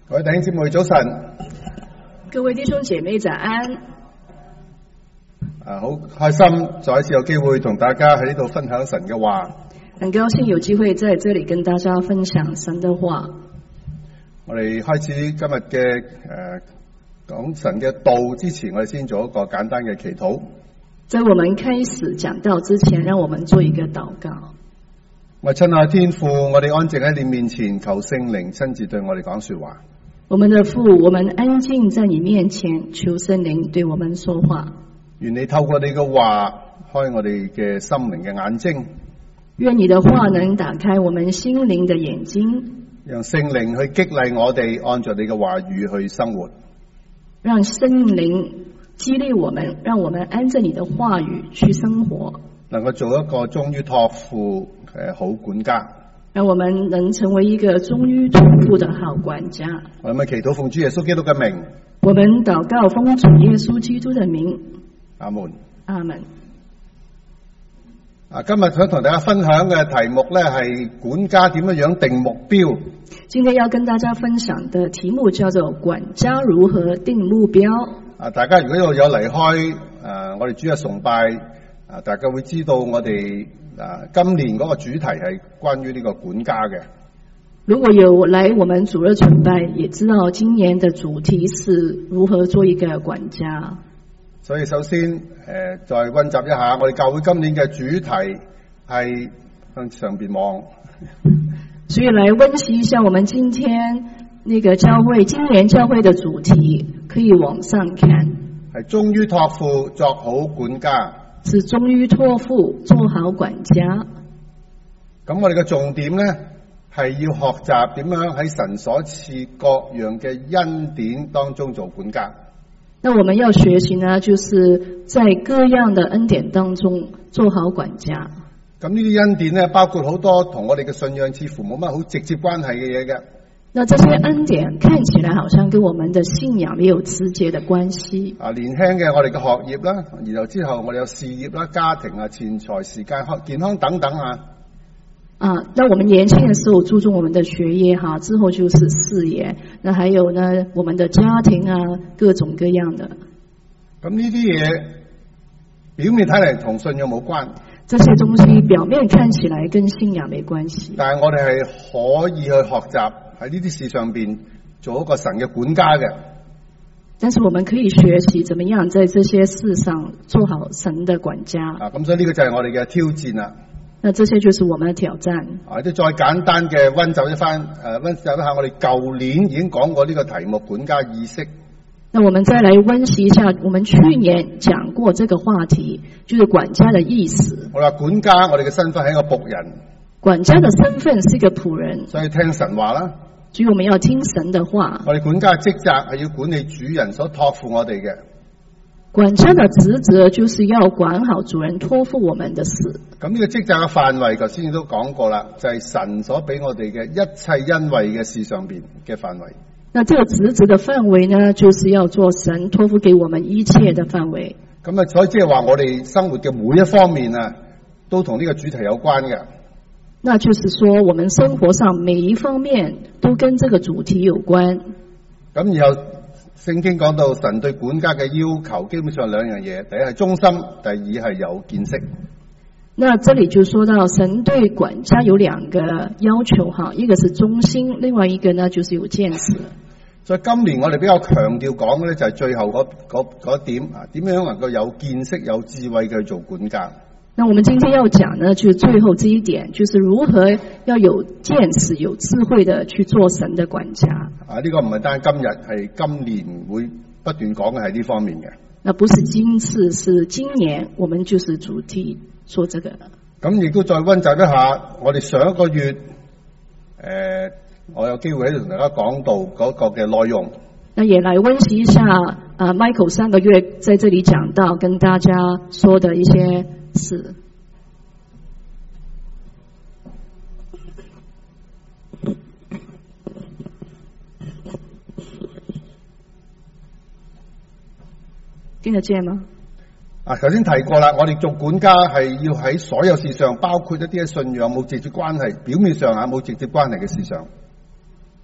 各位弟兄姊妹早晨， 各位弟兄姐妹早安。 好開心再一次有機會同大家喺呢度分享神嘅話。 很高興有機會在這裏跟大家分享神的話。 我哋開始今日嘅講神嘅道之前，我哋先做一個簡單嘅祈禱。 在我們開始講道之前，讓我們做一個禱告。 我親愛天父，我哋安靜喺你面前，求聖靈親自對我哋講說話。 我們的父，我們安靜在你面前，求聖靈對我們說話。 願你透過你嘅話開我哋嘅心靈嘅眼睛， 願你的話能打開我們心靈的眼睛， 讓聖靈去激勵我哋按照你嘅話語去生活。 讓聖靈激勵我們，讓我們按照你的話語去生活， 能夠做一個忠於託付嘅好管家。 讓我們能成為一個忠於託付的好管家。 我哋祈禱奉主耶穌基督嘅名。 我們禱告奉主耶穌基督的名。 阿門。 阿門。 今日想同大家分享嘅題目呢，係管家點樣定目標。 今天要跟大家分享的題目叫做管家如何定目標。 大家如果有離開我哋主日崇拜，大家會知道我哋今年嗰個主題係關於呢個管家嘅。如果有來我們主日崇拜，也知道今年的主題是如何做一個管家。所以首先再溫習一下，我哋教會今年嘅主題係向上邊望。所以來溫習一下，我們今天那個今年教會的主題可以往上看，係忠於託付作好管家。是忠於託付做好管家。咁我哋嘅重點呢，係要學習點樣喺神所賜各樣嘅恩典當中做管家。那我們要學習呢，就是在各樣的恩典當中做好管家。咁呢啲恩典呢，包括好多同我哋嘅信仰似乎冇乜好直接關係嘅嘢嘅。那這些恩典看起來好像跟我們的信仰沒有直接的關係。年輕嘅我哋嘅學業啦，然後之後我哋有事業啦、家庭啊、錢財、時間、健康等等那我們年輕的時候注重我們的學業之後就是事業，那還有呢我們的家庭啊，各種各樣的。咁呢啲嘢表面睇嚟同信仰冇關，這些東西表面看起來跟信仰沒關係，但係我哋係可以去學習喺呢啲事上邊做一個神嘅管家嘅。但是我們可以學習怎麼樣在這些事上做好神的管家。咁所以呢個就係我哋嘅挑戰啦。那這些就是我們的挑戰。即再簡單嘅溫習一下我哋舊年已經講過呢個題目管家意識。那我們再來溫習一下，我們去年講過這個話題，就是管家的意思。我話管家，我哋嘅身份係一個僕人。管家的身份是一個僕人，所以聽神話啦。所以我們要聽神的話。我哋管家嘅職責係要管理主人所託付我哋嘅。管家的職責就是要管好主人託付我們的事。咁呢個職責嘅範圍，頭先都講過啦，就係神所俾我哋嘅一切恩惠嘅事上邊嘅範圍。那這個職責的範圍呢，就是要做神託付給我們一切的範圍。咁所以即係話我哋生活嘅每一方面都同呢個主題有關嘅。那就是說，我們生活上每一方面都跟這個主題有關。咁然後聖經講到神對管家嘅要求，基本上兩樣嘢，第一係忠心，第二係有見識。那這裡就說到神對管家有兩個要求一個是忠心，另外一個呢就是有見識。所以今年我哋比較強調講嘅咧就係最後嗰點點樣能夠有見識、有智慧嘅去做管家。那我們今天要講呢，就是最後這一點，就是如何要有見識、有智慧的去做神的管家。呢個唔係單今日，係今年會不斷講嘅係呢方面嘅。那不是今次，是今年，我們就是主題說這個。咁亦都再溫習一下，我哋上一個月，我有機會喺度同大家講到嗰個嘅內容。那也來溫習一下，Michael 上個月在這裡講到，跟大家說的一些事。聽得見嗎？頭先提過啦，我哋做管家係要喺所有事上，包括一啲嘅信仰冇直接關係，表面上冇直接關係嘅事上。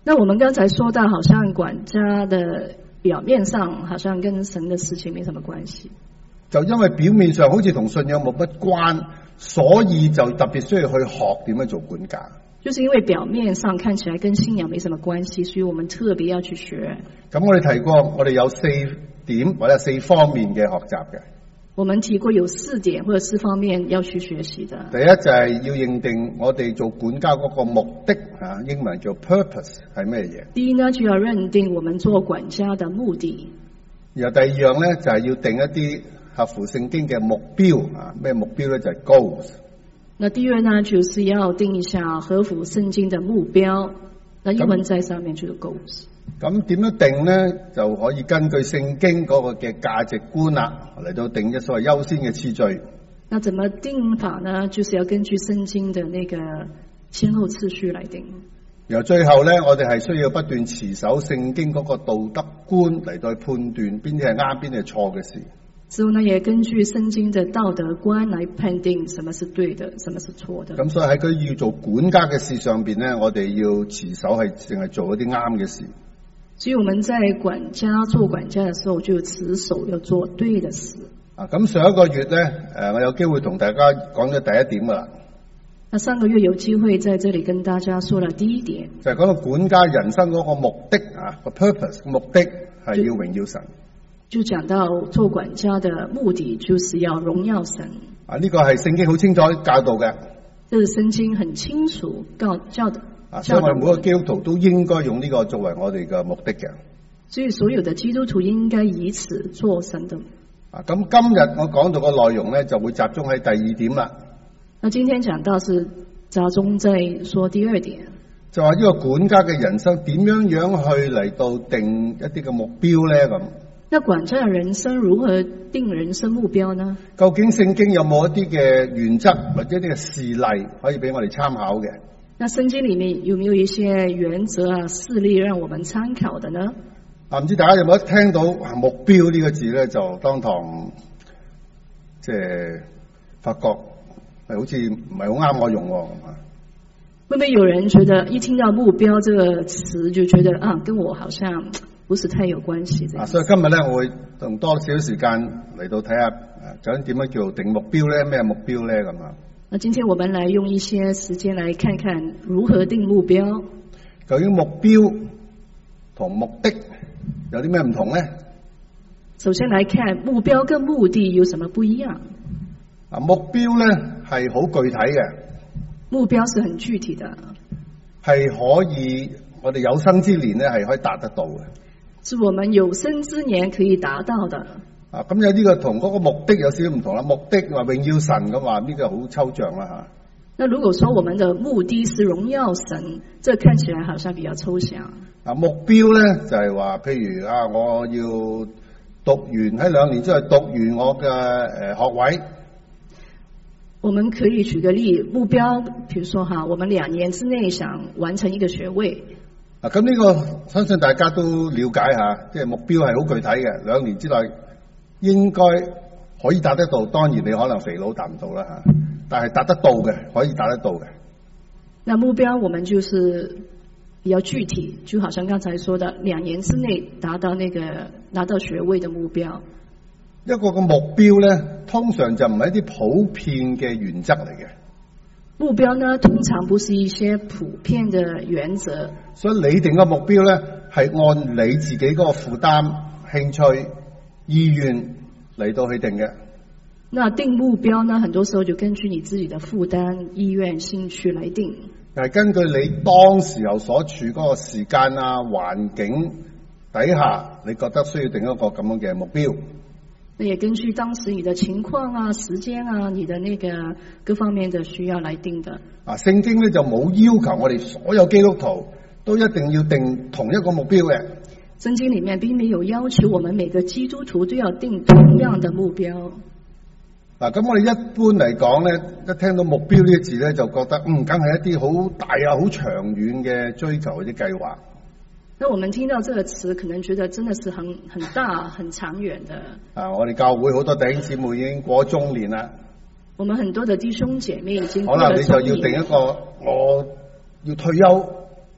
那我們剛才說到，好像管家的表面上好像跟神的事情沒什麼關係， 就因為表面上好似同信仰冇乜關，所以就特別需要去學點樣做管家。 就是因為表面上看起來跟信仰沒什麼關係，所以我們特別要去學。咁我哋提過，我哋有4點或者4方面嘅學習嘅。 我們提過有4點或者4方面要去學習的。第一就係要認定我哋做管家嗰個目的，英文叫 purpose 係咩嘢？ 第一呢，就要認定我們做管家的目的。 然後第二樣呢，就係要定一啲合乎聖經嘅目標，咩目標呢？就係 goals。 那第二呢，就是要定一下合乎聖經的目標。那英文在上面就是 goals。 咁點樣定呢？就可以根據聖經嗰個嘅價值觀嚟到定一所謂優先嘅次序。 那怎麼定法呢？就是要根據聖經的那個先後次序來定。 然後最後呢，我哋係需要不斷持守聖經嗰個道德觀嚟到判斷邊啲係啱，邊啲係錯嘅事。 之後呢，也根據聖經的道德觀來判定什麼是對的，什麼是錯的。 咁所以喺佢要做管家嘅事上邊呢，我哋要持守係淨係做一啲啱嘅事。 所以我們在做管家的時候，就持守要做對的事。 咁上一個月呢，我有機會同大家講咗第一點噶啦。 那上個月有機會在這裡跟大家說了第一點， 就係講到管家人生嗰個目的個 purpose 目的係要榮耀神。 就講到做管家的目的就是要榮耀神。 呢個係聖經好清楚教導嘅。 這是聖經很清楚教導。 所以我哋每個基督徒都應該用呢個作為我哋嘅目的嘅。 所以所有的基督徒應該以此做神的。 咁今日我講到嘅內容呢，就會集中喺第二點啦。 那今天講到是集中在說第二點， 就話呢個管家嘅人生點樣去嚟到定一啲嘅目標呢？咁。 那管家嘅人生如何定人生目標呢？ 究竟聖經有冇一啲嘅原則或者一啲嘅事例可以俾我哋參考嘅？ 那聖經裡面有沒有一些原則事例讓我們參考的呢？ 唔知大家有冇聽到目標呢個字咧，就當堂即係發覺係好似唔係好啱我用喎。 會唔會有人覺得一聽到目標這個詞就覺得跟我好像不是太有關係？ 所以今日咧，我會用多少時間嚟到睇下究竟點樣叫定目標咧？咩目標咧？咁啊？ 那今天我們來用一些時間來看看如何定目標。 究竟目標同目的有啲咩唔同呢？ 首先來看目標跟目的有什麼不一樣？ 目標呢係好具體嘅。 目標是很具體的， 係可以我哋有生之年呢係可以達得到嘅。 是我們有生之年可以達到的。 咁有呢個同嗰個目的有少少唔同啦。目的話榮耀神嘅話，呢個好抽象啦吓。 那如果說我們的目的是榮耀神，這看起來好像比較抽象。 目標呢就係話，譬如我要讀完喺2年之後讀完我嘅學位。 我們可以舉個例，目標，譬如說我們2年之內想完成一個學位。 咁呢個相信大家都了解下，即係目標係好具體嘅，2年之內應該可以達得到。當然你可能肥佬達唔到啦吓，但係達得到嘅，可以達得到嘅。 那目標我們就是比較具體，就好像剛才說的2年之內達到那個拿到學位的目標。 一個嘅目標呢，通常就唔係一啲普遍嘅原則嚟嘅。 目標呢，通常不是一些普遍的原則。 所以你定個目標呢，係按你自己嗰個負擔、興趣、意願嚟到去定嘅。 那定目標呢，很多時候就根據你自己的負擔、意願、興趣來定。 係根據你當時候所處嗰個時間環境底下，你覺得需要定一個咁樣嘅目標。 那也根據當時你的情況時間你的那個各方面的需要來定的。 聖經呢就冇要求我哋所有基督徒都一定要定同一個目標嘅。 聖經裏面並沒有要求我們每個基督徒都要定同樣的目標。 咁我哋一般嚟講呢，一聽到目標呢個字呢，就覺得梗係一啲好大好長遠嘅追求或者計劃。 那我們聽到這個詞，可能覺得真的是很大、很長遠的。 我哋教會好多弟兄姊妹已經過咗中年啦。 我們很多的弟兄姐妹已經過了中年。 可能你就要定一個，我要退休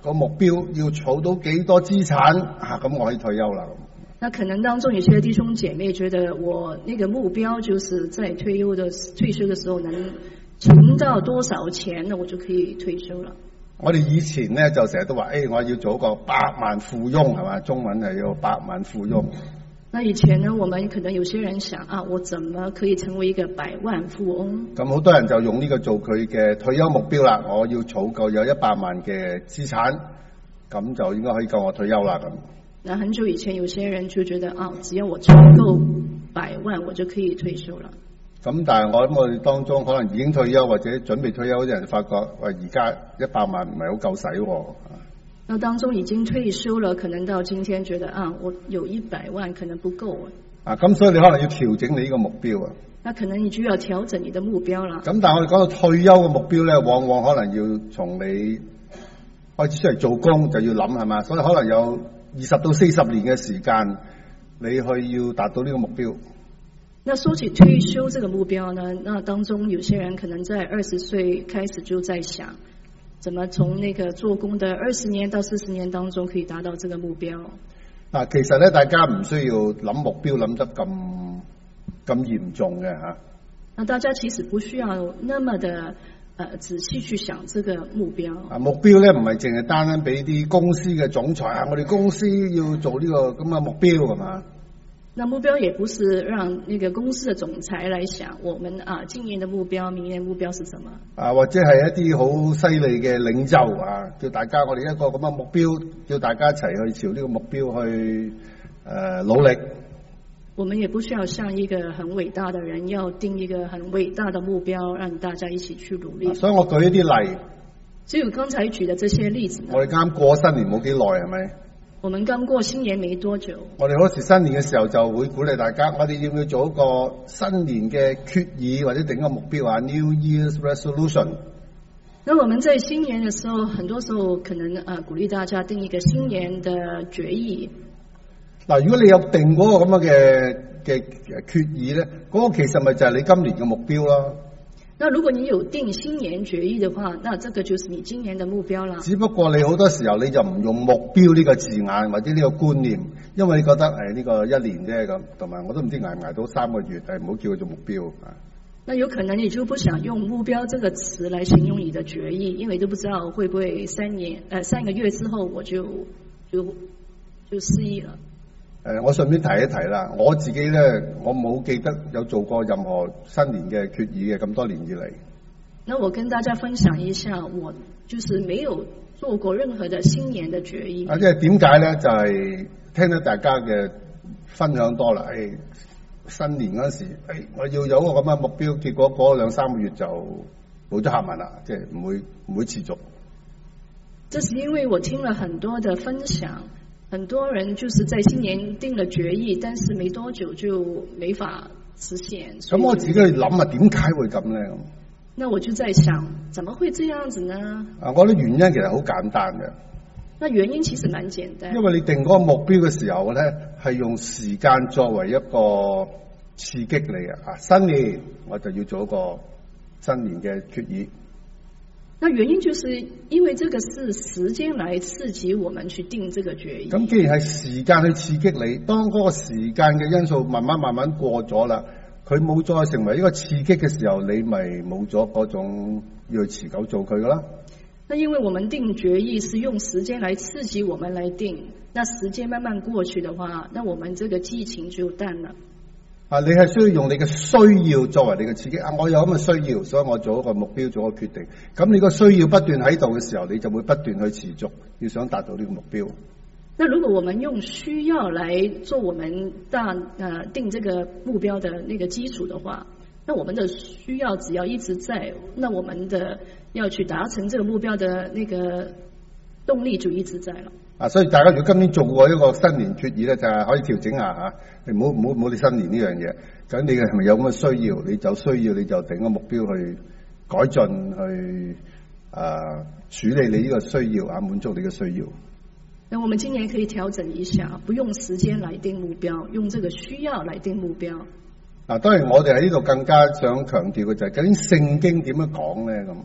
個目標要儲到幾多資產啊，咁我可以退休啦。 那可能當中有些弟兄姐妹覺得我那個目標就是在退休的時候能存到多少錢，那我就可以退休了。 我哋以前咧就成日都話，我要做一個百萬富翁係嘛，中文係要百萬富翁。 那以前呢，我們可能有些人想啊，我怎麼可以成為一個百萬富翁？ 咁好多人就用呢個做佢嘅退休目標啦。我要儲夠有100萬嘅資產，咁就應該可以夠我退休啦咁。 那很久以前，有些人就覺得啊，只要我儲夠100萬，我就可以退休了。 咁但係我諗我哋當中可能已經退休或者準備退休嗰啲人發覺，喂，而家100萬唔係好夠使喎。 那當中已經退休了，可能到今天覺得啊，我有100萬可能不夠啊。 咁所以你可能要調整你呢個目標啊。 那可能你就要調整你的目標啦。 咁但係我哋講到退休嘅目標咧，往往可能要從你開始出嚟做工就要諗係嘛，所以可能有20到40年嘅時間，你去要達到呢個目標。 那說起退休這個目標呢，那當中有些人可能在20歲開始就在想，怎麼從那個做工的20年到40年當中可以達到這個目標？ 嗱，其實咧，大家唔需要諗目標諗得咁嚴重嘅吓。 那大家其實不需要那麼的仔細去想這個目標。 目標咧唔係淨係單單俾啲公司嘅總裁啊，我哋公司要做呢個咁嘅目標係嘛？ 那目標也不是讓那個公司的總裁來想，我們今年的目標、明年的目標是什麼？或者係一啲好犀利嘅領袖啊，叫大家我哋一個咁嘅目標，叫大家一齊去朝呢個目標去努力。 我們也不需要像一個很偉大的人，要定一個很偉大的目標，讓大家一起去努力。 所以我舉一啲例。 只有剛才舉的這些例子呢。 我哋啱過新年冇幾耐係咪？ 我們剛過新年沒多久， 我哋嗰時新年嘅時候就會鼓勵大家，我哋要唔要做一個新年嘅決議或者定一個目標啊 ？New Year's Resolution。 那我們在新年嘅時候，很多時候可能鼓勵大家定一個新年的決議。 嗱，如果你有定嗰個咁嘅決議咧，嗰個其實咪就係你今年嘅目標咯。 那如果你有定新年決議的話，那這個就是你今年的目標啦。 只不過你好多時候你就唔用目標呢個字眼或者呢個觀念，因為你覺得呢個1年啫咁，同埋我都唔知捱唔捱到3個月，唔好叫佢做目標啊。那有可能你就不想用目標這個詞來形容你的決議，因為都不知道會不會3個月之後我就失憶了。 我順便提一提啦，我自己咧，我冇記得有做過任何新年嘅決議嘅，咁多年以嚟。 那我跟大家分享一下，我就是沒有做過任何的新年的決議。 即係點解咧？就係聽到大家嘅分享多啦，新年嗰時，我要有個咁嘅目標，結果過2-3個月就冇咗下文啦，即係唔會持續。 這是因為我聽了很多的分享。很多人就是在新年定了決議，但是沒多久就沒法實現。 咁我自己去諗啊，點解會咁咧？ 那我就在想，怎麼會這樣子呢？ 我覺得原因其實好簡單嘅。 那原因其實蠻簡單。因為你定嗰個目標嘅時候咧，係用時間作為一個刺激你啊！新年我就要做一個新年嘅決議。 那原因就是因為這個是時間來刺激我們去定這個決議。 咁既然係時間去刺激你，當嗰個時間嘅因素慢慢過咗啦，佢冇再成為一個刺激嘅時候，你咪冇咗嗰種要去持久做佢噶啦。 那因為我們定決議是用時間來刺激我們來定，那時間慢慢過去的話，那我們這個激情就淡了。 你係需要用你嘅需要作為你嘅刺激。我有咁嘅需要，所以我做一個目標，做一個決定。咁你個需要不斷喺度嘅時候，你就會不斷去持續，要想達到呢個目標。 那如果我們用需要來做我們定這個目標的那個基礎的話，那我們的需要只要一直在，那我們的要去達成這個目標的那個動力就一直在了。所以大家如果今年做過一個新年決議咧，就係可以調整下嚇，你唔好你新年呢樣嘢。咁你係咪有咁嘅需要？你就需要你就定個目標去改進，去處理你呢個需要啊，滿足你嘅需要。那我們今年可以調整一下，不用時間來定目標，用這個需要來定目標。當然我哋喺呢度更加想強調嘅就係究竟聖經點樣講咧咁。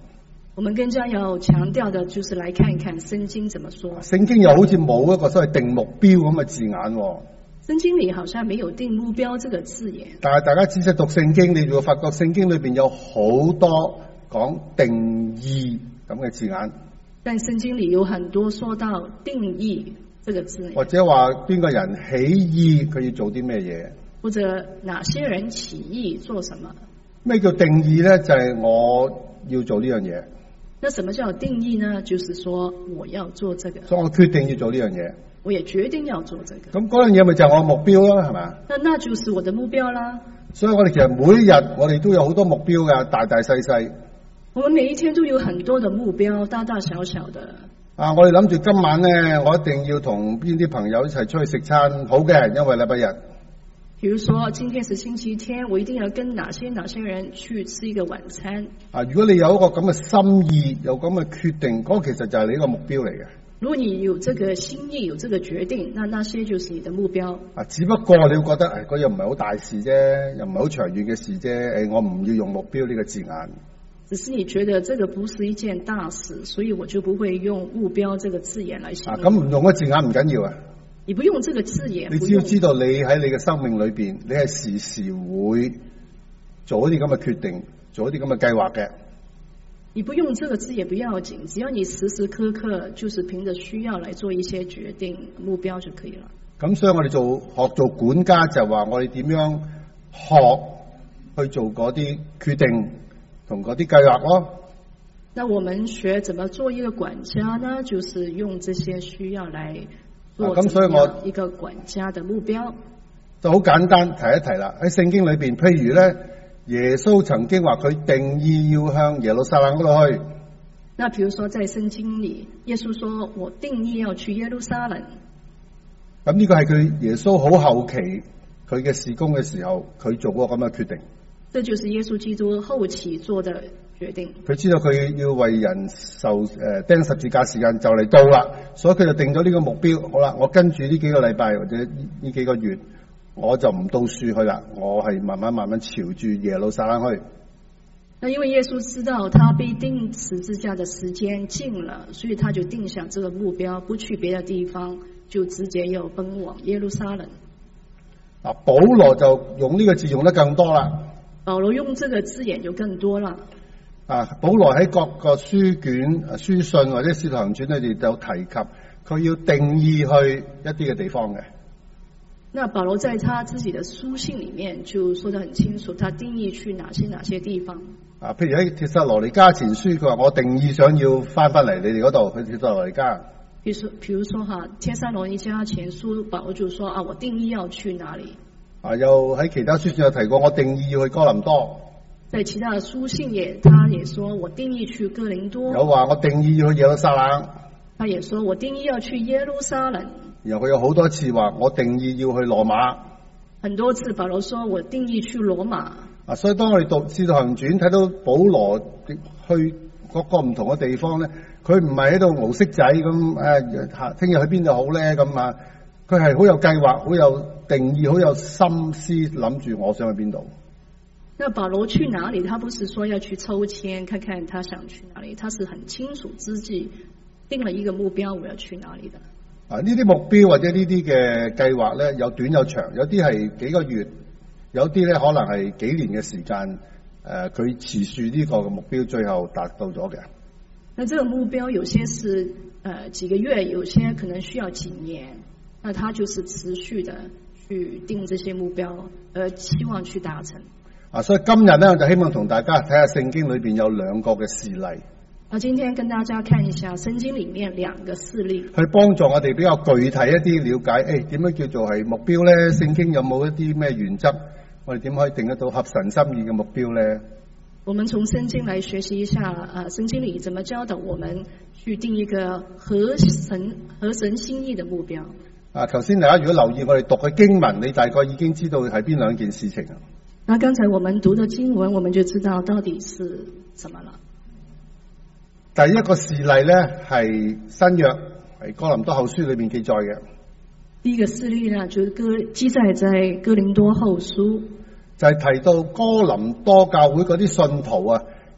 我們更加要強調的就是來看一看聖經怎麼說。 聖經又好似冇一個所謂定目標咁嘅字眼喎。 聖經裏好像沒有定目標這個字眼。 但係大家仔細讀聖經，你就會發覺聖經裏邊有好多講定義咁嘅字眼。 但聖經裏有很多說到定義這個字眼，或者話邊個人起意佢要做啲咩嘢， 或者哪些人起意做什麼。 咩叫定義呢？就係我要做呢樣嘢。 那什麼叫定義呢？就是說我要做這個， 所以我決定要做呢樣嘢， 我也決定要做這個。 咁嗰樣嘢咪就係我目標咯，係咪？ 那就是我的目標啦。 所以我哋其實每一日我哋都有好多目標㗎，大大細細。 我們每一天都有很多的目標，大大小小的。 我哋諗住今晚呢，我一定要同邊啲朋友一齊出去食餐好嘅，因為禮拜日。 比如說今天是星期天，我一定要跟哪些人去吃一個晚餐。如果你有一個咁嘅心意，有咁嘅決定，嗰個其實就係你一個目標嚟嘅。 如果你有這個心意，有這個決定，那些就是你的目標。 只不過你會覺得嗰樣唔係好大事啫，又唔係好長遠嘅事啫。我唔要用目標呢個字眼。 只是你覺得這個不是一件大事，所以我就不會用目標這個字眼來形容。 咁唔用個字眼唔緊要啊。 你不用這個字眼， 你只要知道你喺你嘅生命裏邊，你係時時會做一啲咁嘅決定，做一啲咁嘅計劃嘅。 你不用這個字也不要緊，只要你時時刻刻就是憑着需要來做一些決定目標就可以了。咁所以我哋學做管家就話我哋點樣學去做嗰啲決定同嗰啲計劃咯。 那我們學怎麼做一個管家呢？就是用這些需要來做所以我一個管家的目標。 就好簡單提一提啦。喺聖經裏邊，譬如咧，耶穌曾經話佢定意要向耶路撒冷嗰度去。 那譬如說在聖經裏，耶穌說我定意要去耶路撒冷。 咁呢個係佢耶穌好後期佢嘅事工嘅時候，佢做過咁嘅決定。 這就是耶穌基督後期做的決定。 佢知道佢要為人受釘十字架時間就嚟到啦，所以佢就定咗呢個目標。好啦，我跟住呢幾個禮拜或者呢幾個月，我就唔到處去啦，我係慢慢朝住耶路撒冷去。 那因為耶穌知道他被釘十字架的時間近了，所以他就定下這個目標，不去別的地方，就直接要奔往耶路撒冷。 保羅就用呢個字用得更多啦。 保羅用這個字眼就更多啦。 保羅喺各個書卷、書信或者使徒行傳裏邊就提及，佢要定義去一啲嘅地方嘅。 那保羅在他自己的書信裏面就說得很清楚，他定義去哪些地方。 譬如喺帖撒羅尼迦前書，佢話我定義想要翻嚟你哋嗰度去帖撒羅尼迦。 譬如說帖撒羅尼迦前書，保羅就說我定義要去哪裏。 又喺其他書信有提過，我定義要去哥林多。 在其他的書信他也說我定義去哥林多。 有話我定義要去耶路撒冷。 他也說我定義要去耶路撒冷。 然後佢有好多次話我定義要去羅馬。 很多次保羅說我定義去羅馬。 所以當我哋讀《使徒行傳》睇到保羅去各個唔同嘅地方咧，佢唔係喺度模式仔咁聽日去邊度好咧咁啊，佢係好有計劃、好有定義、好有心思，諗住我想去邊度。 那保羅去哪裡？他不是說要去抽籤看看他想去哪裡，他是很清楚自己定了一個目標，我要去哪裡的。 呢啲目標或者呢啲嘅計劃咧，有短有長，有啲係幾個月，有啲咧可能係幾年嘅時間。佢持續呢個嘅目標，最後達到咗嘅。 那這個目標有些是幾個月，有些可能需要幾年。那他就是持續的去定這些目標，希望去達成。 所以今日咧，我就希望同大家睇下聖經裏邊有兩個嘅事例。 今天跟大家看一下聖經裏面兩個事例， 去幫助我哋比較具體一啲了解，點樣叫做係目標咧？聖經有冇一啲咩原則？我哋點可以定得到合神心意嘅目標咧？ 我們從聖經來學習一下，聖經裏怎麼教導我們去定一個合神心意的目標。 頭先大家如果留意我哋讀嘅經文，你大概已經知道係邊兩件事情啊？ 那剛才我們讀的經文，我們就知道到底是什麼了。 第一個事例咧係新約，係哥林多後書裏面記載嘅。 第一個事例呢，就記載在哥林多後書， 就係提到哥林多教會嗰啲信徒啊，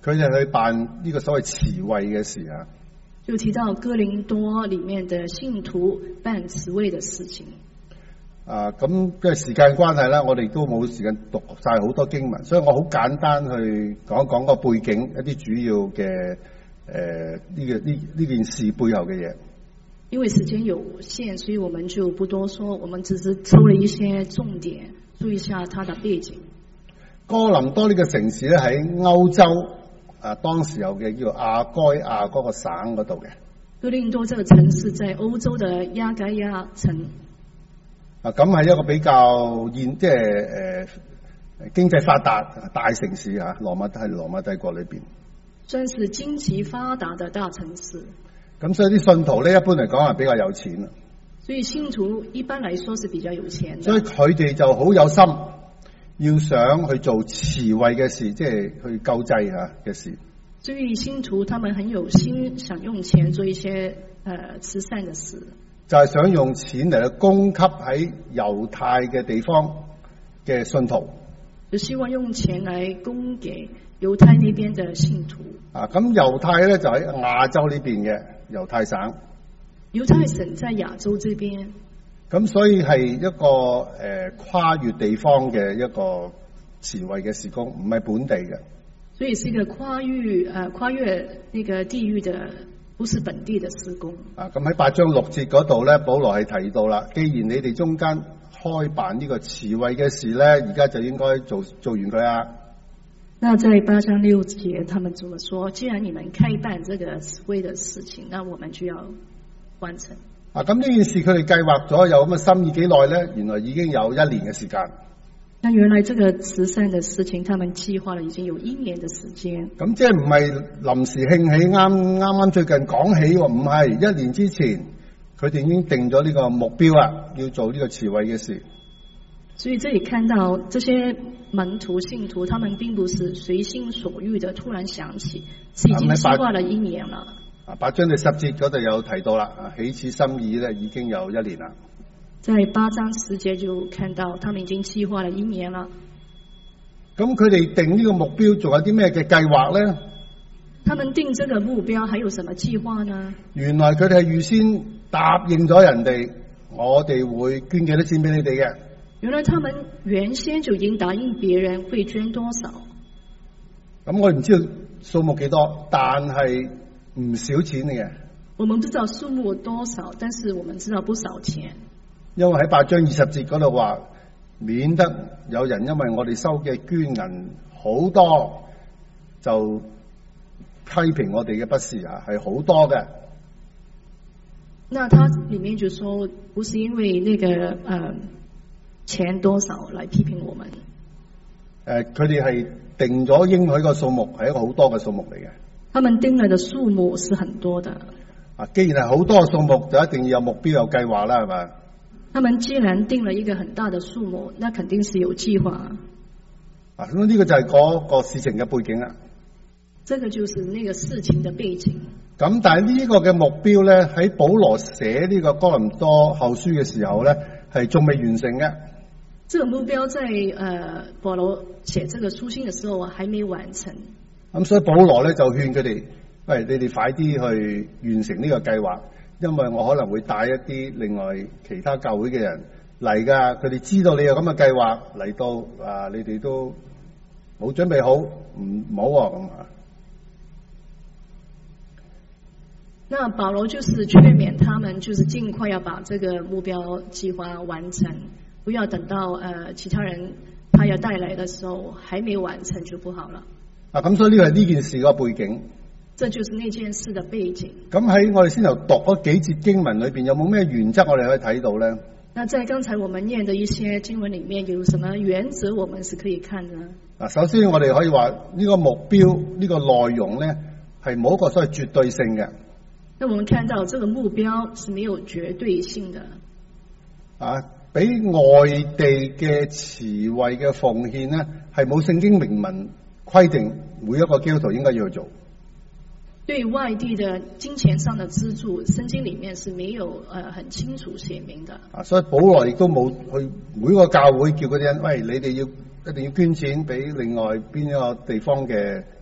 佢哋去辦呢個所謂慈惠嘅事啊。 就提到哥林多裡面的信徒辦慈惠的事情。 咁因為時間關係啦，我哋都冇時間讀晒好多經文，所以我好簡單去講一講個背景，一啲主要嘅呢件事背後嘅嘢。 因為時間有限，所以我們就不多說，我們只是抽了一些重點，注意一下它的背景。 哥林多呢個城市咧喺歐洲當時有嘅叫亞該亞嗰個省嗰度嘅。 哥林多這個城市在歐洲的亞該亞城。 咁係一個比較即係經濟發達大城市啊，羅馬帝國裏邊， 算是經濟發達的大城市。 咁所以啲信徒咧一般嚟講係比較有錢。 所以信徒一般來說是比較有錢的。 所以佢哋就好有心，要想去做慈惠嘅事，即係去救濟嘅事。 所以信徒他們很有心，想用錢做一些慈善的事。 就係想用錢嚟去供給喺猶太嘅地方嘅信徒， 就希望用錢來供給猶太那邊的信徒。 咁猶太咧就喺亞洲呢邊嘅猶太省。 猶太省在亞洲這邊。 咁所以係一個跨越地方嘅一個慈惠嘅事工，唔係本地嘅。 所以是一個跨越那個地域的。不是本地的事工。 咁喺8章6節嗰度咧，保羅係提到啦，既然你哋中間開辦呢個慈惠嘅事咧，而家就應該做完佢啊。 那在8章6節，他們怎麼說？既然你們開辦這個慈惠的事情，那我們就要完成。 咁呢件事佢哋計劃咗有咁嘅心意幾耐咧？原來已經有1年嘅時間。 那原來這個慈善的事情，他們計劃了已經有1年的時間。咁即係唔係臨時興起，啱最近講起喎？唔係，1年之前佢哋已經定咗呢個目標啊，要做呢個慈惠嘅事。 所以這裡看到這些門徒信徒，他們並不是隨心所欲的突然想起，是已經計劃了1年了。 8章第10節嗰度有提到啦，起此心意咧已經有1年啦。 在8章10節就看到，他們已經計劃了1年了。 咁佢哋定呢個目標，仲有啲咩嘅計劃咧？ 他們定這個目標，還有什麼計劃呢？ 原來佢哋係預先答應咗人哋，我哋會捐幾多錢俾你哋嘅。 原來他們原先就已經答應別人會捐多少。 咁我唔知道數目幾多，但係唔少錢嚟嘅。 我們不知道數目多少，但是我們知道不少錢。 因為喺8章20節嗰度話，免得有人因為我哋收嘅捐銀好多，就批評我哋嘅不是係好多嘅。 那他裡面就說，不是因為那個錢多少來批評我們。 佢哋係定咗應許個數目，係一個好多嘅數目嚟嘅。 他們定了的數目是很多的。 既然係好多嘅數目，就一定要有目標有計劃啦，係咪？ 他們既然定了一個很大的數目，那肯定是有計劃。 咁呢個就係嗰個事情嘅背景啦。 這個就是那個事情的背景。 咁但係呢個嘅目標咧，喺保羅寫呢個哥林多後書嘅時候咧，係仲未完成嘅。 這個目標在保羅寫這個書信嘅時候還沒完成。 咁所以保羅咧就勸佢哋，喂，你哋快啲去完成呢個計劃。因為我可能會帶一啲另外其他教會嘅人嚟㗎，佢哋知道你有咁嘅計劃嚟到，你哋都冇準備好，唔好咁啊。 那保羅就是勸勉他們，就是盡快要把這個目標計劃完成，不要等到其他人他要帶來的時候還沒完成就不好了。 咁所以呢個係呢件事個背景。 這就是那件事的背景。 咁喺我哋先頭讀嗰幾節經文裏邊，有冇咩原則我哋可以睇到咧？ 那在剛才我們念的一些經文裏面，有什麼原則我們是可以看的？ 首先我哋可以話呢個目標呢個內容咧係冇一個所謂絕對性嘅。 那我們看到這個目標是沒有絕對性的。 俾外地嘅慈惠嘅奉獻咧，係冇聖經明文規定每一個基督徒應該要去做。 對外地的金錢上的資助，聖經裡面是沒有很清楚寫明的。 所以保羅亦都冇去每個教會叫嗰啲人，喂，你哋一定要捐錢俾另外邊一個地方嘅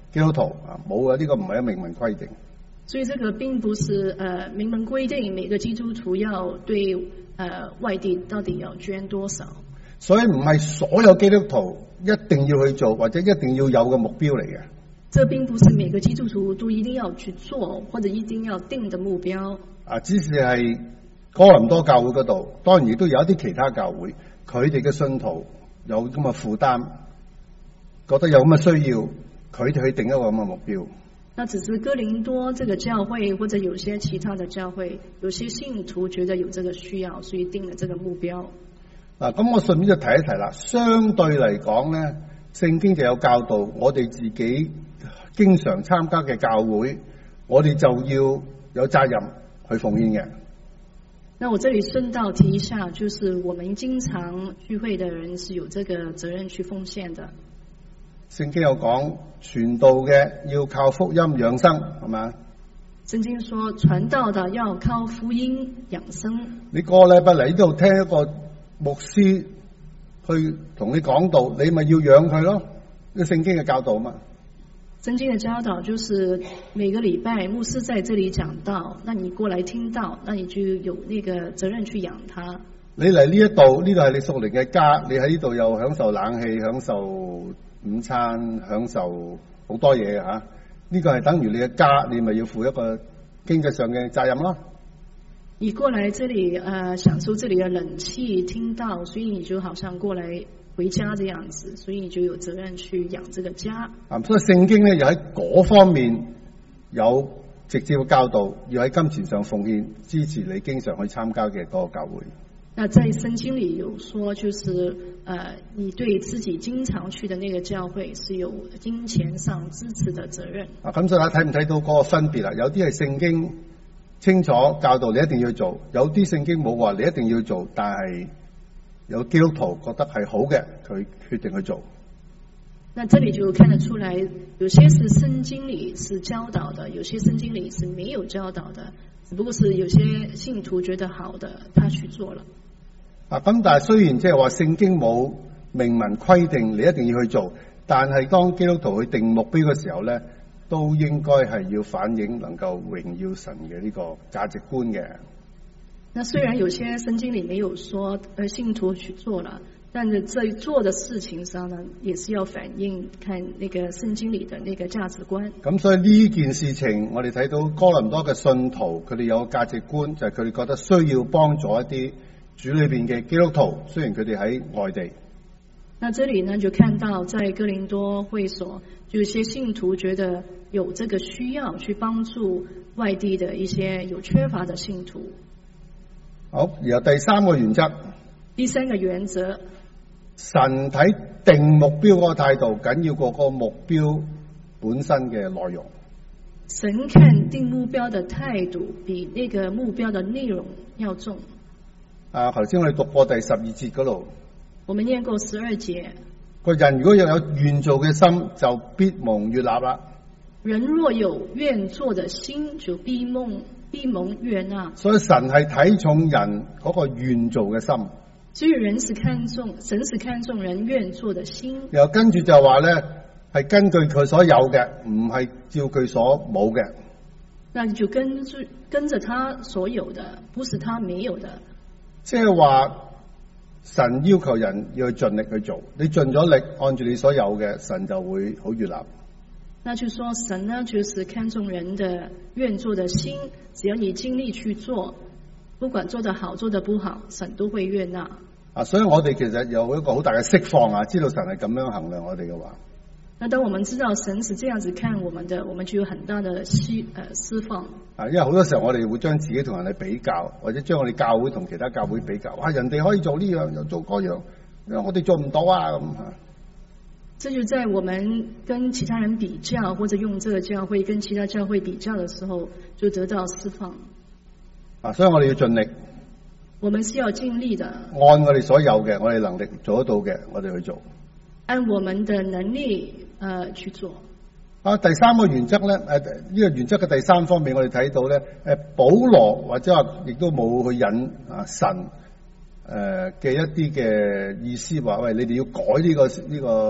基督徒啊，冇啊，呢個唔係一明文規定。 所以這個並不是明文規定每個基督徒要對外地到底要捐多少。 所以唔係所有基督徒一定要去做或者一定要有嘅目標嚟嘅。 這並不是每個基督徒都一定要去做或者一定要定的目標。 只是係哥林多教會嗰度，當然亦都有一啲其他教會，佢哋嘅信徒有咁嘅負擔，覺得有咁嘅需要，佢哋去定一個咁嘅目標。 那只是哥林多這個教會或者有些其他的教會，有些信徒覺得有這個需要，所以定了這個目標。 咁我順便就提一提啦。相對嚟講咧，聖經就有教導，我哋自己經常參加嘅教會，我哋就要有責任去奉獻嘅。 那我這裡順道提一下，就是我們經常聚會的人是有這個責任去奉獻的。 聖經有講，傳道嘅要靠福音養生，係嘛？ 聖經說傳道的要靠福音養生。 你個禮拜嚟呢度聽一個牧師去同你講道，你咪要養佢咯。呢聖經嘅教導嘛。 聖經的教導就是每個禮拜牧師在這裡講道，那你過來聽到，那你就有那個責任去養他。你嚟呢一度， 呢度係你屬靈嘅家，你喺呢度又享受冷氣，享受午餐，享受好多嘢嚇。呢個係等於你嘅家，你咪要負一個經濟上嘅責任咯。 你過來這裡享受這裡的冷氣，聽到，所以你就好像過來回家這樣子，所以你就有責任去養這個家。所以聖經咧又喺嗰方面有直接嘅教導，要喺金錢上奉獻，支持你經常去參加嘅嗰個教會。 那在聖經裡有說，就是你對自己經常去的那個教會是有金錢上支持的責任。 咁所以睇唔睇到嗰個分別啦？有啲係聖經清楚教導你一定要做，有啲聖經冇話你一定要做，但係有基督徒覺得係好嘅，佢決定去做。 那這裡就看得出來，有些是聖經裡是教導的，有些聖經裡是沒有教導的，只不過是有些信徒覺得好的，他去做了。 咁但係雖然即係話聖經冇明文規定你一定要去做，但係當基督徒去定目標嘅時候咧，都應該係要反映能夠榮耀神嘅呢個價值觀嘅。 那雖然有些聖經裡沒有說信徒去做了，但是在做的事情上呢，也是要反映看那個聖經裡的那個價值觀。 咁所以呢件事情，我哋睇到哥林多嘅信徒，佢哋有個價值觀，就係佢哋覺得需要幫助一啲主裏邊嘅基督徒，雖然佢哋喺外地。 那這裡呢就看到在哥林多會所，就有些信徒覺得有這個需要去幫助外地的一些有缺乏的信徒。 好，然後第三個原則。 第三個原則， 神睇定目標嗰個態度緊要過個目標本身嘅內容。 神看定目標的態度比那個目標的內容要重。 頭先我哋讀過第12節嗰度， 我們念過12節。 個人如果有願做嘅心，就必蒙悅納啦。 人若有願做的心，就必蒙悅納。 所以神係睇重人嗰個願做嘅心。 所以神是看重人願做的心。 又跟住就話咧，係根據佢所有嘅，唔係照佢所冇嘅。 那你就跟着他所有的，不是他沒有的。 即係話神要求人要去盡力去做，你盡咗力，按住你所有嘅，神就會好悅納。 那就說神呢，就是看重人的願做的心，只要你盡力去做，不管做得好做得不好，神都會悅納。 所以我哋其實有一個好大嘅釋放啊，知道神係咁樣衡量我哋嘅話。 那當我們知道神是這樣子看我們的，我們就有很大的釋放。 因為好多時候我哋會將自己同人哋比較，或者將我哋教會同其他教會比較，哇！人哋可以做呢樣又做嗰樣，因為我哋做唔到啊咁吓。 這就在我們跟其他人比較，或者用這個教會跟其他教會比較的時候，就得到釋放。 所以我哋要盡力。 我們是要盡力的。 按我哋所有嘅，我哋能力做得到嘅，我哋去做。 按我們的能力去做。 第三個原則咧，呢個原則嘅第三方面，我哋睇到咧，保羅或者話亦都冇去引神嘅一啲嘅意思，話喂，你哋要改呢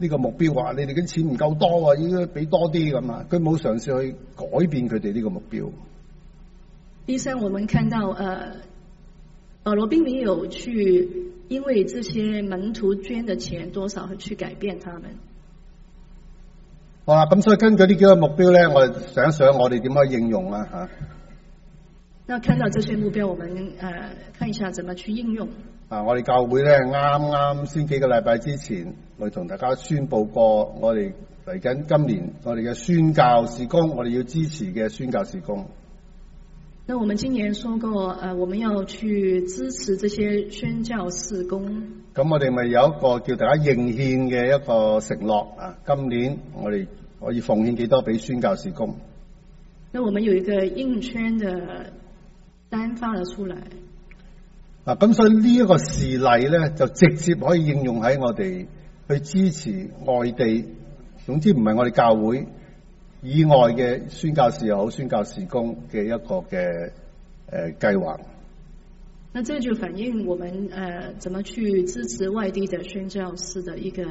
呢個目標，話你哋啲錢唔夠多啊，應該俾多啲咁啊。佢冇嘗試去改變佢哋呢個目標。 第三，我們看到保羅並沒有去因為這些門徒捐的錢多少去改變他們。 好啦，咁所以根據呢幾個目標咧，我哋想一想我哋點樣應用啊吓。 那看到這些目標，我們看一下怎麼去應用。 我哋教會咧啱先幾個禮拜之前，我哋同大家宣布過，我哋嚟緊今年我哋嘅宣教事工，我哋要支持嘅宣教事工。 那我們今年說過，我們要去支持這些宣教事工。咁我哋咪有一個叫大家應獻嘅一個承諾啊！今年我哋可以奉獻幾多俾宣教事工？ 那我們有一個應捐的單發了出來。 咁所以呢一個事例咧，就直接可以應用喺我哋去支持外地，總之唔係我哋教會以外嘅宣教士又好，宣教事工嘅一個嘅計劃。 那這就反映我們怎麼去支持外地的宣教士的一個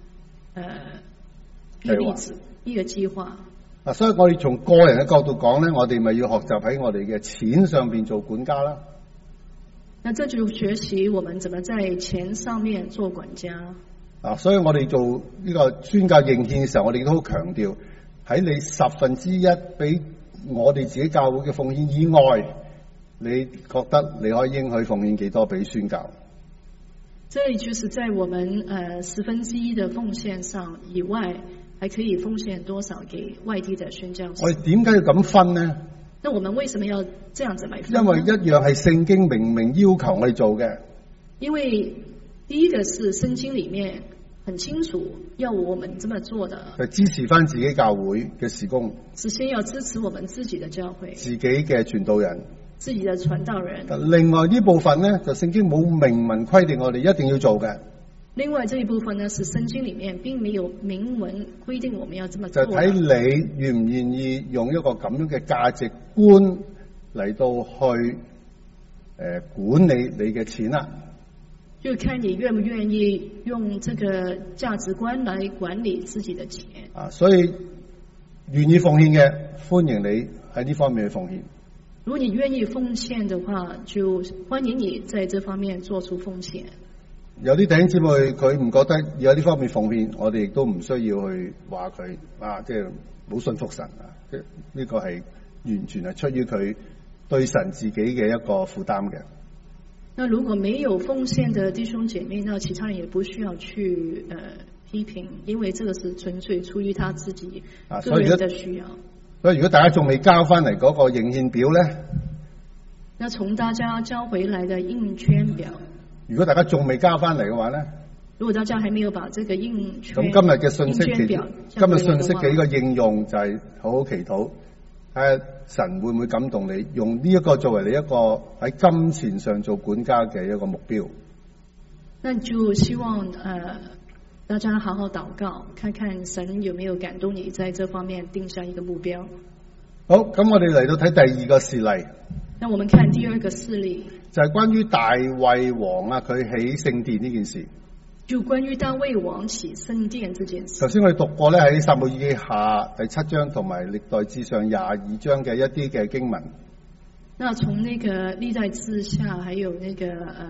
例子，一個計劃。 所以我哋從個人嘅角度講咧，我哋咪要學習喺我哋嘅錢上邊做管家啦。 那這就學習我們怎麼在錢上面做管家。 所以我哋做呢個宣教應獻嘅時候，我哋都好強調喺你1/10俾我哋自己教會嘅奉獻以外，你覺得你可以應許奉獻幾多俾宣教？ 這就是在我們1/10的奉獻上以外，還可以奉獻多少給外地的宣教士？ 我哋點解要咁分呢？ 那我們為什麼要這樣子來分？ 因為一樣係聖經明明要求我哋做嘅。 因為第一個是聖經裏面很清楚要我們這麼做的， 就支持翻自己教會嘅事工。 首先要支持我們自己的教會， 自己嘅傳道人， 自己的傳道人。 另外呢部分呢，就聖經冇明文規定我哋一定要做嘅。 另外這一部分呢，是聖經裏面並沒有明文規定我們要這麼做。 就睇你願唔願意用一個咁樣嘅價值觀嚟到去管理你嘅錢啦。 就看你願不願意用這個價值觀來管理自己的錢。 所以願意奉獻嘅，歡迎你喺呢方面去奉獻。 如果你願意奉獻的話，就歡迎你在這方面做出奉獻。 有啲弟兄姊妹佢唔覺得有呢方面奉獻，我哋亦都唔需要去話佢即係冇信服神啊！即係呢個係完全係出於佢對神自己嘅一個負擔嘅。 那如果沒有奉獻的弟兄姐妹，那其他人也不需要去批評，因為這個是純粹出於他自己個人的需要。 所以如果大家仲未交翻嚟嗰個應獻表咧， 那從大家交回來的應捐表， 如果大家仲未交翻嚟嘅話咧， 如果大家還沒有把這個應捐， 咁今日嘅信息今日信息嘅呢個應用就係好好祈禱，睇下神會唔會感動你，用呢一個作為你一個喺金錢上做管家嘅一個目標。 那就希望大家好好禱告，看看神有沒有感動你，在這方面定下一個目標。 好，咁我哋嚟到睇第二個事例。 那我們看第二個事例，就係關於大衛王佢起聖殿呢件事。 就關於大衛王起聖殿這件事。 頭先我哋讀過咧，喺撒母耳記下第7章同埋歷代志上22章嘅一啲嘅經文。 那從那個歷代志下，還有那個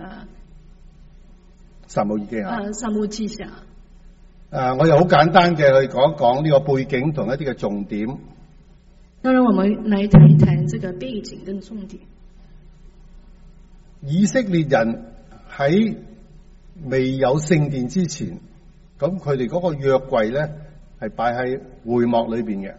撒母耳記下。 撒母記下。 我又好簡單嘅去講一講呢個背景同一啲嘅重點。 那讓我們來談一談這個背景跟重點。 以色列人喺未有聖殿之前，咁佢哋嗰個約櫃咧係擺喺會幕裏邊嘅。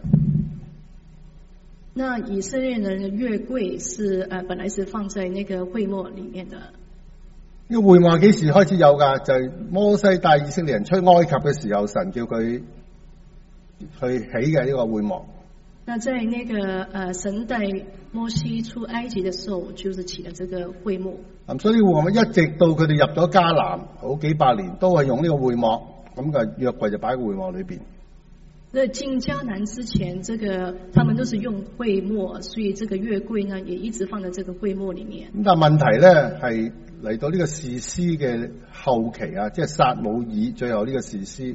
那以色列人的約櫃是本來是放在那個會幕裏面的。 呢個會幕幾時開始有噶？就係摩西帶以色列人出埃及嘅時候，神叫佢去起嘅呢個會幕。 那在那個神帶摩西出埃及的時候，就是起了這個會幕。 所以會幕一直到佢哋入咗迦南，好幾百年都係用呢個會幕，咁嘅約櫃就擺喺會幕裏邊。 那進迦南之前，這個他們都是用會幕，所以這個約櫃呢，也一直放在這個會幕裏面。 咁但係問題咧係嚟到呢個士師嘅後期即係撒母耳最後呢個士師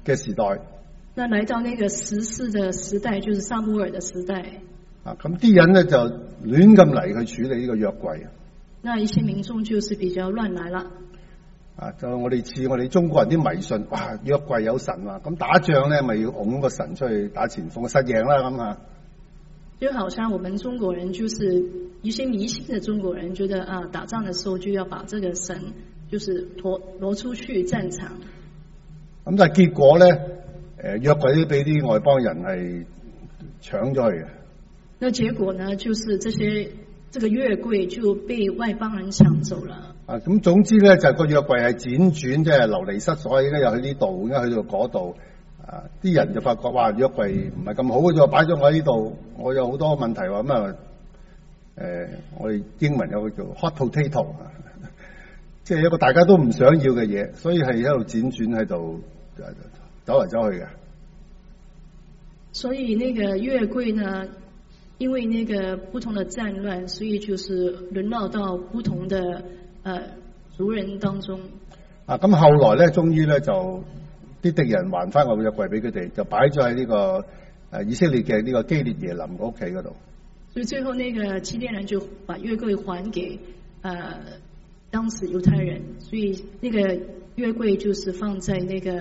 嘅時代。 那來到那個時事的時代，就是撒母耳的時代。 咁啲人咧就亂咁嚟去處理呢個約櫃。 那一些民眾就是比較亂來啦。 就我哋中國人啲迷信，哇！約櫃有神啊，咁打仗咧咪要拱個神出去打前鋒，實贏啦咁啊！ 就好像我們中國人，就是一些迷信的中國人，覺得打仗的時候就要把這個神就是挪出去戰場。 咁但係結果咧，約櫃都俾啲外邦人係搶咗去嘅。 那結果呢，就是這個約櫃就被外邦人搶走了。 咁總之咧就個約櫃係輾轉，即係流離失所，而家又去呢度，而家去到嗰度。啲人就發覺哇，約櫃唔係咁好嘅啫，擺咗我喺呢度，我有好多問題喎。咁我哋英文有個叫 hot potato， 即係一個大家都唔想要嘅嘢，所以係一路輾轉喺度走嚟走去嘅。 所以那個約櫃呢，因為那個不同的戰亂，所以就是淪落到不同的族人當中。咁後來咧，終於咧就啲敵人還翻個約櫃俾佢哋，就擺咗喺呢個以色列嘅呢個基列耶琳個屋企嗰度。 所以最後那個基列人就把約櫃還給當時猶太人，所以那個約櫃就是放在那個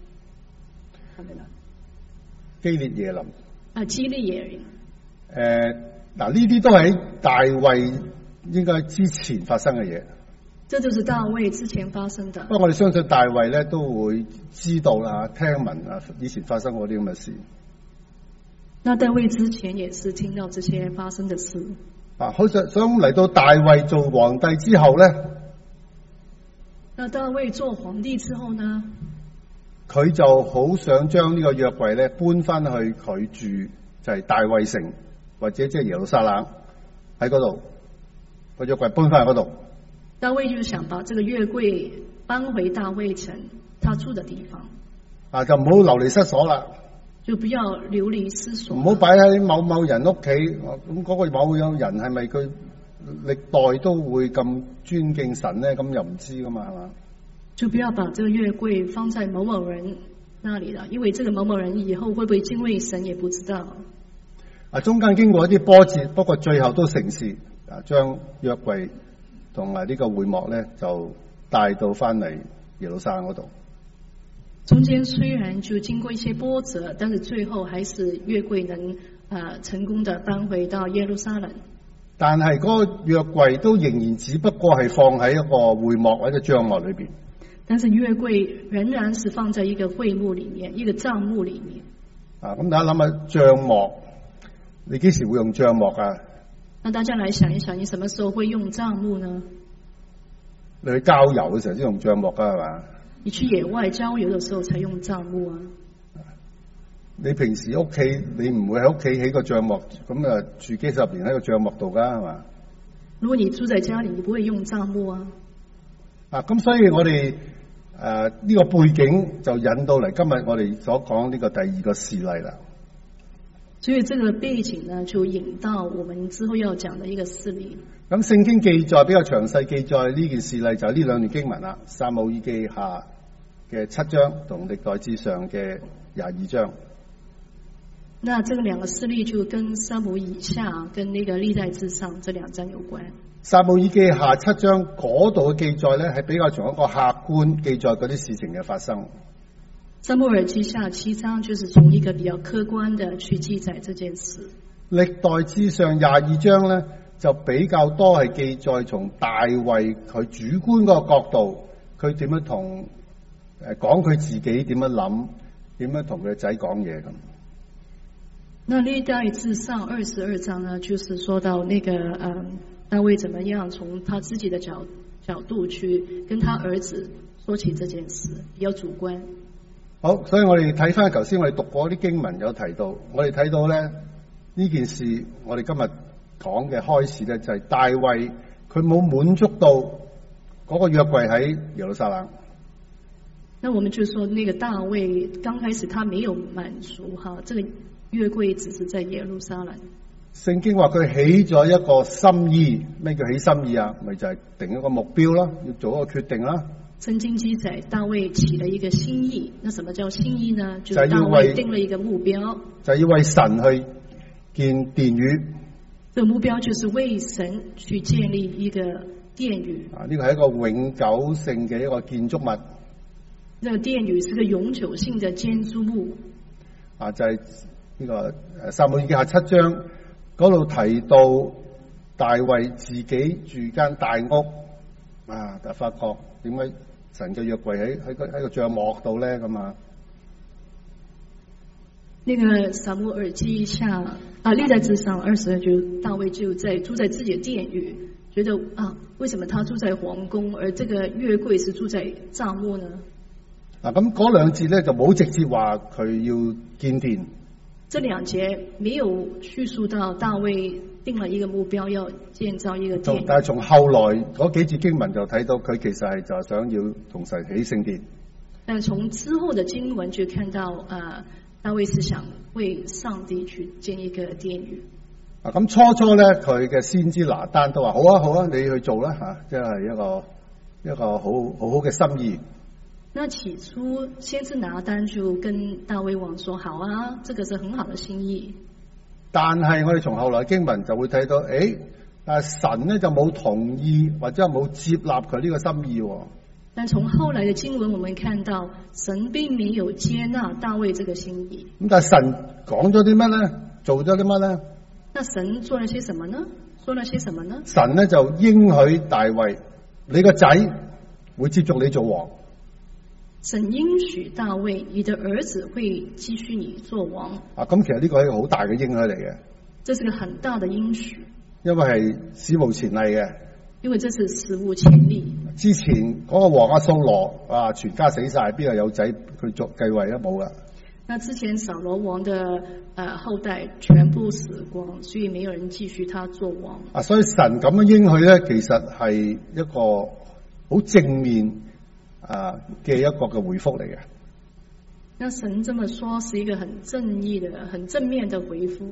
基列耶琳。 基列耶琳。 呢啲都係大衛應該之前發生嘅嘢。 這就是大衛之前發生的。 不過我哋相信大衛咧都會知道啦，聽聞以前發生過啲咁嘅事。 那大衛之前也是聽到這些發生的事。 好想嚟到大衛做皇帝之後咧， 那大衛做皇帝之後呢， 佢就好想將呢個約櫃咧搬翻去佢住，就係大衛城或者即係耶路撒冷喺嗰度，個約櫃搬翻去嗰度。 大衛就想把這個約櫃搬回大衛城他住的地方。 就唔好流離失所啦。 就不要流離失所。 唔好擺喺某某人屋企，咁嗰個某有人係咪佢歷代都會咁尊敬神咧？咁又唔知噶嘛，係嘛？ 就不要把這個約櫃放在某某人那裡啦，因為這個某某人以後會不會敬畏神也不知道。 中間經過一啲波折，不過最後都成事，將約櫃同埋呢個會幕咧就帶到翻嚟耶路撒冷嗰度。 中間雖然就經過一些波折，但是最後還是約櫃能成功的搬回到耶路撒冷。 但係嗰個約櫃都仍然只不過係放喺一個會幕或者帳幕裏邊。 但是約櫃仍然是放在一個會幕裡面，一個帳幕裡面。 咁大家諗下帳幕，你幾時會用帳幕啊？ 那大家來想一想，你什麼時候會用帳幕呢？ 你去郊遊嘅時候先用帳幕噶係嘛？ 你去野外郊遊的時候才用帳幕啊。 你平時屋企你唔會喺屋企起個帳幕，咁住幾十年喺個帳幕度噶係嘛？ 如果你住在家裡，你不會用帳幕啊。 咁所以我哋呢個背景就引到嚟今日我哋所講呢個第二個事例啦。 所以這個背景呢，就引到我們之後要講的一個事例。 咁聖經記載比較詳細記載呢件事例就係呢兩段經文啦，撒母耳記下嘅7章同歷代志上嘅22章。 那這個兩個事例就跟撒母耳下跟那個歷代志上這兩章有關。 撒母耳記下7章嗰度嘅記載咧，係比較從一個客觀記載嗰啲事情嘅發生。 撒母耳記下7章就是從一個比較客觀的去記載這件事。 歷代志上22章咧，就比較多係記載從大衛佢主觀嗰個角度，佢點樣同講佢自己點樣諗，點樣同佢個仔講嘢咁。 那歷代志上22章呢，就是說到那個大衛怎麼樣從他自己的角度去跟他兒子說起這件事，比較主觀。 好，所以我哋睇翻頭先我哋讀過啲經文有提到，我哋睇到咧呢件事，我哋今日講嘅開始咧就係大衛佢冇滿足到嗰個約櫃喺耶路撒冷。 那我們就說，那個大衛剛開始他沒有滿足哈，這個約櫃只是在耶路撒冷。 聖經話佢起咗一個心意，咩叫起心意啊？咪就係定一個目標啦，要做一個決定啦。 聖經記載大衛起了一個心意，那什麼叫心意呢？就是大衛定了一個目標， 就要為神去建殿宇。 這個目標就是為神去建立一個殿宇。 呢個係一個永久性嘅一個建築物。 這個殿宇是個永久性的建築物。 就係呢個撒母耳記下7章嗰度提到大衛自己住間大屋就發覺點解神嘅約櫃喺個帳幕度咧咁啊？那個撒母耳記下歷代志上22就大衛就住在自己的殿宇，覺得為什麼他住在皇宮，而這個約櫃是住在帳幕呢？ 咁嗰兩節咧就冇直接話佢要建殿。 這兩節沒有敘述到大衛定了一個目標要建造一個殿。 但係從後來嗰幾節經文就睇到佢其實係就想要同神起聖殿。 但從之後的經文就看到大衛是想為上帝去建一個殿宇。 咁初咧佢嘅先知拿單都話好啊，你去做啦即係一個好好嘅心意。 那起初先知拿單就跟大衛王說好啊，這個是很好的心意。 但係我哋從後來經文就會睇到，但係神呢就冇同意或者冇接納佢呢個心意。 但從後來的經文我們看到，神並沒有接納大衛這個心意。 咁但係神講咗啲乜呢？做咗啲乜呢？ 那神做了些什麼呢？說了些什麼呢？ 神呢就應許大衛，你個仔會接續你做王。 神應許大衛，你的兒子會繼續你做王。 咁其實呢個係一個好大嘅應許嚟嘅。 這是個很大的應許， 因為係史無前例嘅。 因為這是史無前例。 之前嗰個王掃羅全家死晒，邊個有仔佢做繼位啊？冇噶。 那之前掃羅王的後代全部死光，所以沒有人繼續他做王。 所以神咁樣應許咧，其實係一個好正面嘅一個嘅回覆嚟嘅。 那神這麼說是一個很正義的、很正面的回覆。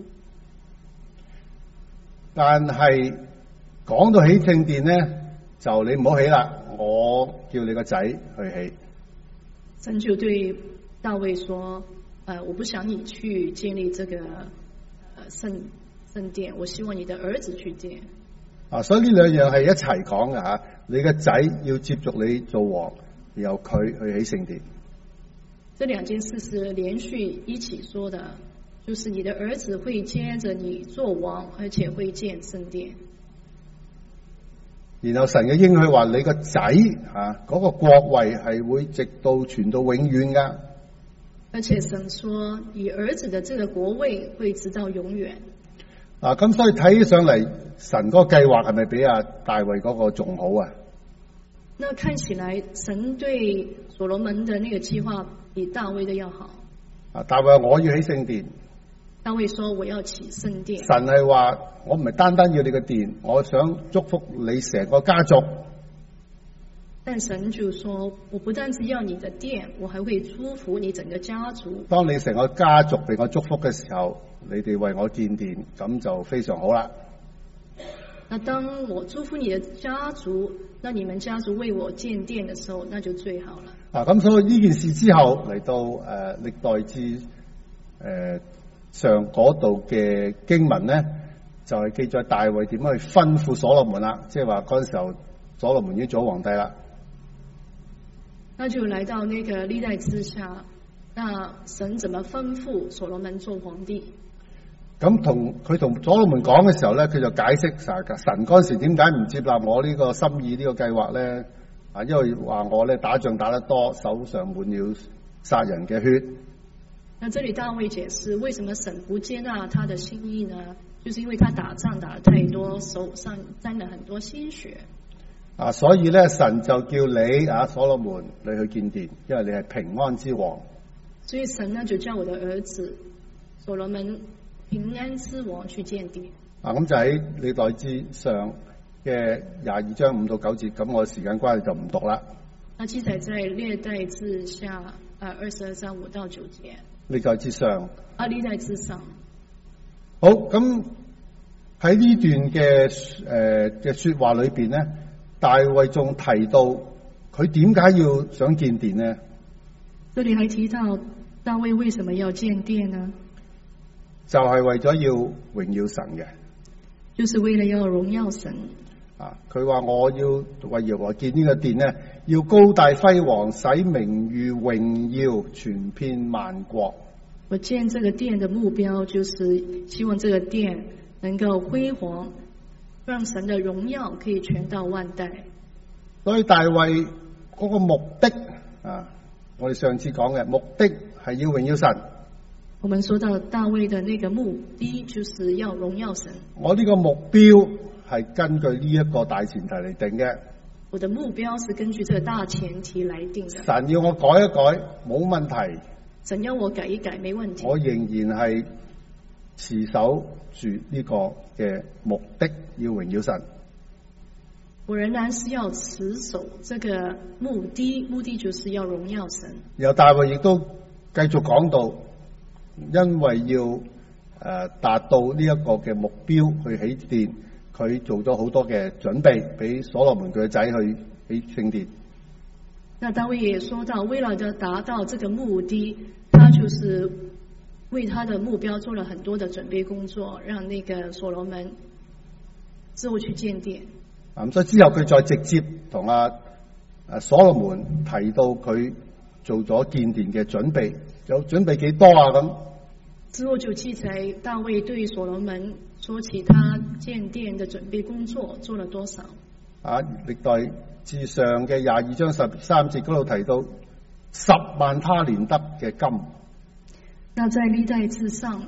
但係講到起聖殿咧，就你唔好起啦，我叫你個仔去起。 神就對大衛說：我不想你去建立這個聖殿，我希望你的兒子去建。 所以呢兩樣係一齊講嘅吓，你個仔要接續你做王。由佢去起聖殿， 這兩件事是連續一起說的，就是你的兒子會接着你做王，而且會建聖殿。 然後神嘅應許話，你個仔嗰個國位係會直到傳到永遠噶。 而且神說，你兒子的這個國位會直到永遠。 咁所以睇上嚟，神嗰個計劃係咪比大衛嗰個仲好啊？ 那看起來神對所羅門的那個計劃比大衛的要好。 大衛話我要起聖殿。 大衛說我要起聖殿。 神係話我唔係單單要你個殿，我想祝福你成個家族。 但神就說我不單只要你的殿，我還會祝福你整個家族。 當你成個家族被我祝福嘅時候，你哋為我建殿，咁就非常好啦。 那當我祝福你的家族，那你們家族為我建殿的時候，那就最好了。咁所以呢件事之後嚟到歷代志上嗰度嘅經文咧，就係記載大衛點樣去吩咐所羅門啦，即係話嗰陣時候所羅門已經做咗皇帝啦。 那就來到那個歷代志下，那神怎麼吩咐所羅門做皇帝？ 咁佢同所羅門講嘅時候咧，佢就解釋神嗰時點解唔接納我呢個心意呢個計劃咧？因為話我咧打仗打得多，手上滿了殺人嘅血。 那這裏大衛解釋，為什麼神不接納他的心意呢？就是因為他打仗打得太多，手上沾了很多鮮血。 所以咧神就叫你所羅門你去建殿，因為你係平安之王。 所以神呢就叫我的兒子所羅門平安之王去建殿。 咁就喺歷代志上嘅22章5到9節，咁我時間關係就唔讀啦。 記載在歷代志下22章5到9節。 歷代志上。 歷代志上。 好，咁喺呢段嘅說話裏邊咧，大衛仲提到佢點解要想建殿呢？ 這裏還提到大衛為什麼要建殿呢？ 就係為咗要榮耀神嘅， 就是為了要榮耀神。 佢話我要為耶和華建呢個殿呢，要高大輝煌，使名譽榮耀傳遍萬國。 我建這個殿的目標就是希望這個殿能夠輝煌，讓神的榮耀可以傳到萬代。 所以大衛嗰個目的我哋上次講嘅目的係要榮耀神。 我們說到大衛的那個目的就是要榮耀神。 我呢個目標係根據呢一個大前提嚟定嘅。 我的目標是根據這個大前提來定的。 神要我改一改，冇問題。 神要我改一改，沒問題。 我仍然係持守住呢個嘅目的，要榮耀神。 我仍然是要持守這個目的，目的就是要榮耀神。 然後大衛亦都繼續講到，因為要達到呢一個嘅目標去起殿，佢做咗好多嘅準備，俾所羅門佢嘅仔去起聖殿。 那大衛也說到，為了要達到這個目的，他就是為他的目標做了很多的準備工作，讓那個所羅門之後去建殿。 咁所以之後佢再直接同所羅門提到佢做咗建殿嘅準備，有準備幾多啊？咁之後就記載大衛對所羅門說起他建殿的準備工作做了多少。 歷代志上嘅22章13節嗰度提到10萬他連得嘅金。 那在歷代志上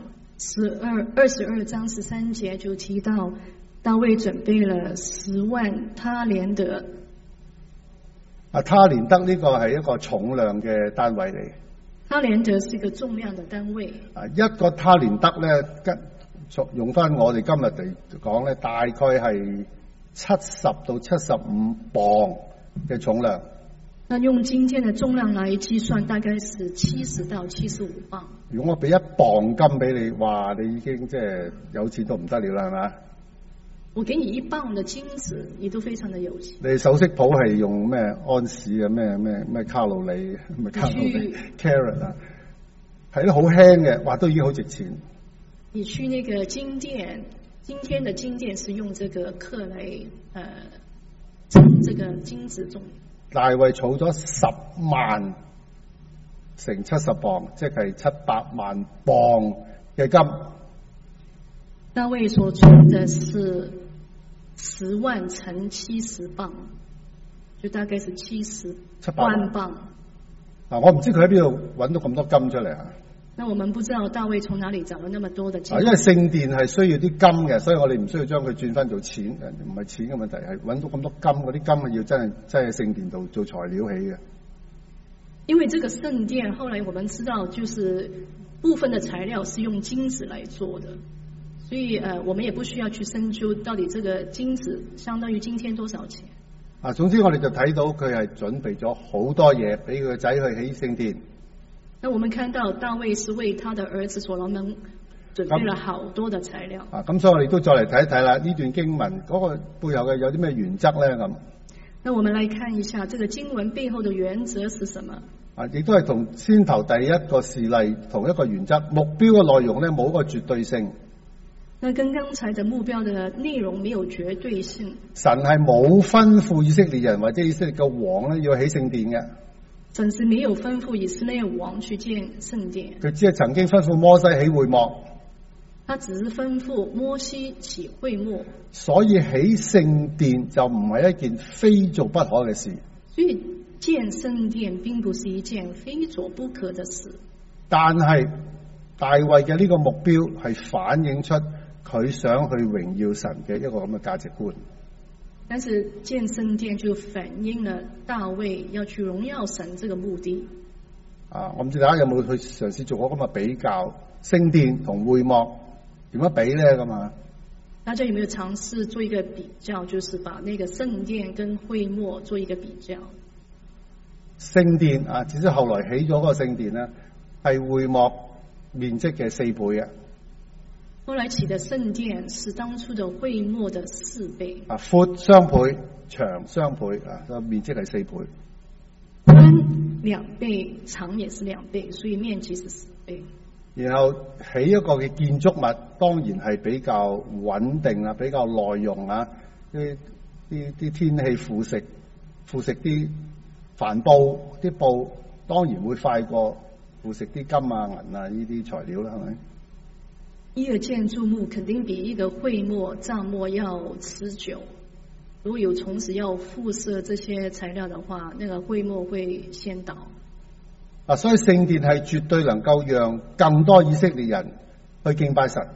22章13節就提到大衛準備了10萬他連得。 他連得呢個係一個重量嘅單位嚟。 他連得是一個重量的單位。 一個他連得咧，用翻我哋今日嚟講咧，大概係70到75磅嘅重量。 那用今天的重量來計算，大概是70到75磅。 如果我俾1磅金俾你，哇！你已經即係有錢都唔得了啦，係咪？ 我給你1磅的金子，你都非常的有錢。 你首飾鋪係用咩安士啊？咩卡路里？唔係卡路里 ，carat 啊，係都好輕嘅，哇！都已經好值錢。 你去那個金店，今天的金店是用這個克來稱這個金子重。 大衛儲咗10萬乘70磅，即係700萬磅嘅金。 大衛所儲的是10萬乘70磅，就大概是70萬磅。 我唔知佢喺邊度揾到咁多金出嚟啊！ 那我們不知道大衛從哪裡找了那麼多的金。 因為聖殿係需要啲金嘅，所以我哋唔需要將佢轉翻做錢，唔係錢嘅問題，係揾到咁多金，嗰啲金係要真係聖殿度做材料起嘅。 因為這個聖殿後來我們知道，就是部分的材料是用金子來做的，所以我們也不需要去深究到底這個金子相當於今天多少錢。 總之我哋就睇到佢係準備咗好多嘢俾佢個仔去起聖殿。 那我們看到大衛是為他的兒子所羅門準備了好多的材料。 咁所以我哋都再嚟睇一睇啦，呢段經文嗰個背後嘅有啲咩原則咧？咁， 那我們來看一下這個經文背後的原則是什麼？ 亦都係同先頭第一個事例同一個原則，目標嘅內容咧冇一個絕對性。 那跟剛才的目標的內容沒有絕對性。 神係冇吩咐以色列人或者以色列嘅王咧要起聖殿嘅。 神是沒有吩咐以色列王去建聖殿， 佢只係曾經吩咐摩西起會幕， 他只是吩咐摩西起會幕。 所以起聖殿就唔係一件非做不可嘅事。 所以建聖殿並不是一件非做不可的事。 但係大衛嘅呢個目標係反映出佢想去榮耀神嘅一個咁嘅價值觀。 但是建聖殿就反映了大衛要去榮耀神這個目的。 我唔知大家有冇去嘗試做過咁嘅比較，聖殿同會幕點樣比咧？咁啊， 大家有沒有嘗試做一個比較，就是把那個聖殿跟會幕做一個比較？ 聖殿至少後來起咗個聖殿咧，係會幕面積嘅4倍嘅。 後來起的聖殿是當初的會幕的4倍。 闊雙倍，長雙倍，個面積係4倍。 宽2倍，長也是2倍，所以面積是10倍。 然後起一個嘅建築物，當然係比較穩定啊，比較耐用啊。啲天氣腐蝕啲帆布，啲布當然會快過腐蝕啲金啊銀啊呢啲材料啦，係咪？ 一個建築物肯定比一個會幕帳幕要持久。如果有從此要附設這些材料的話，那個會幕會先倒。 所以聖殿係絕對能夠讓更多以色列人去敬拜神。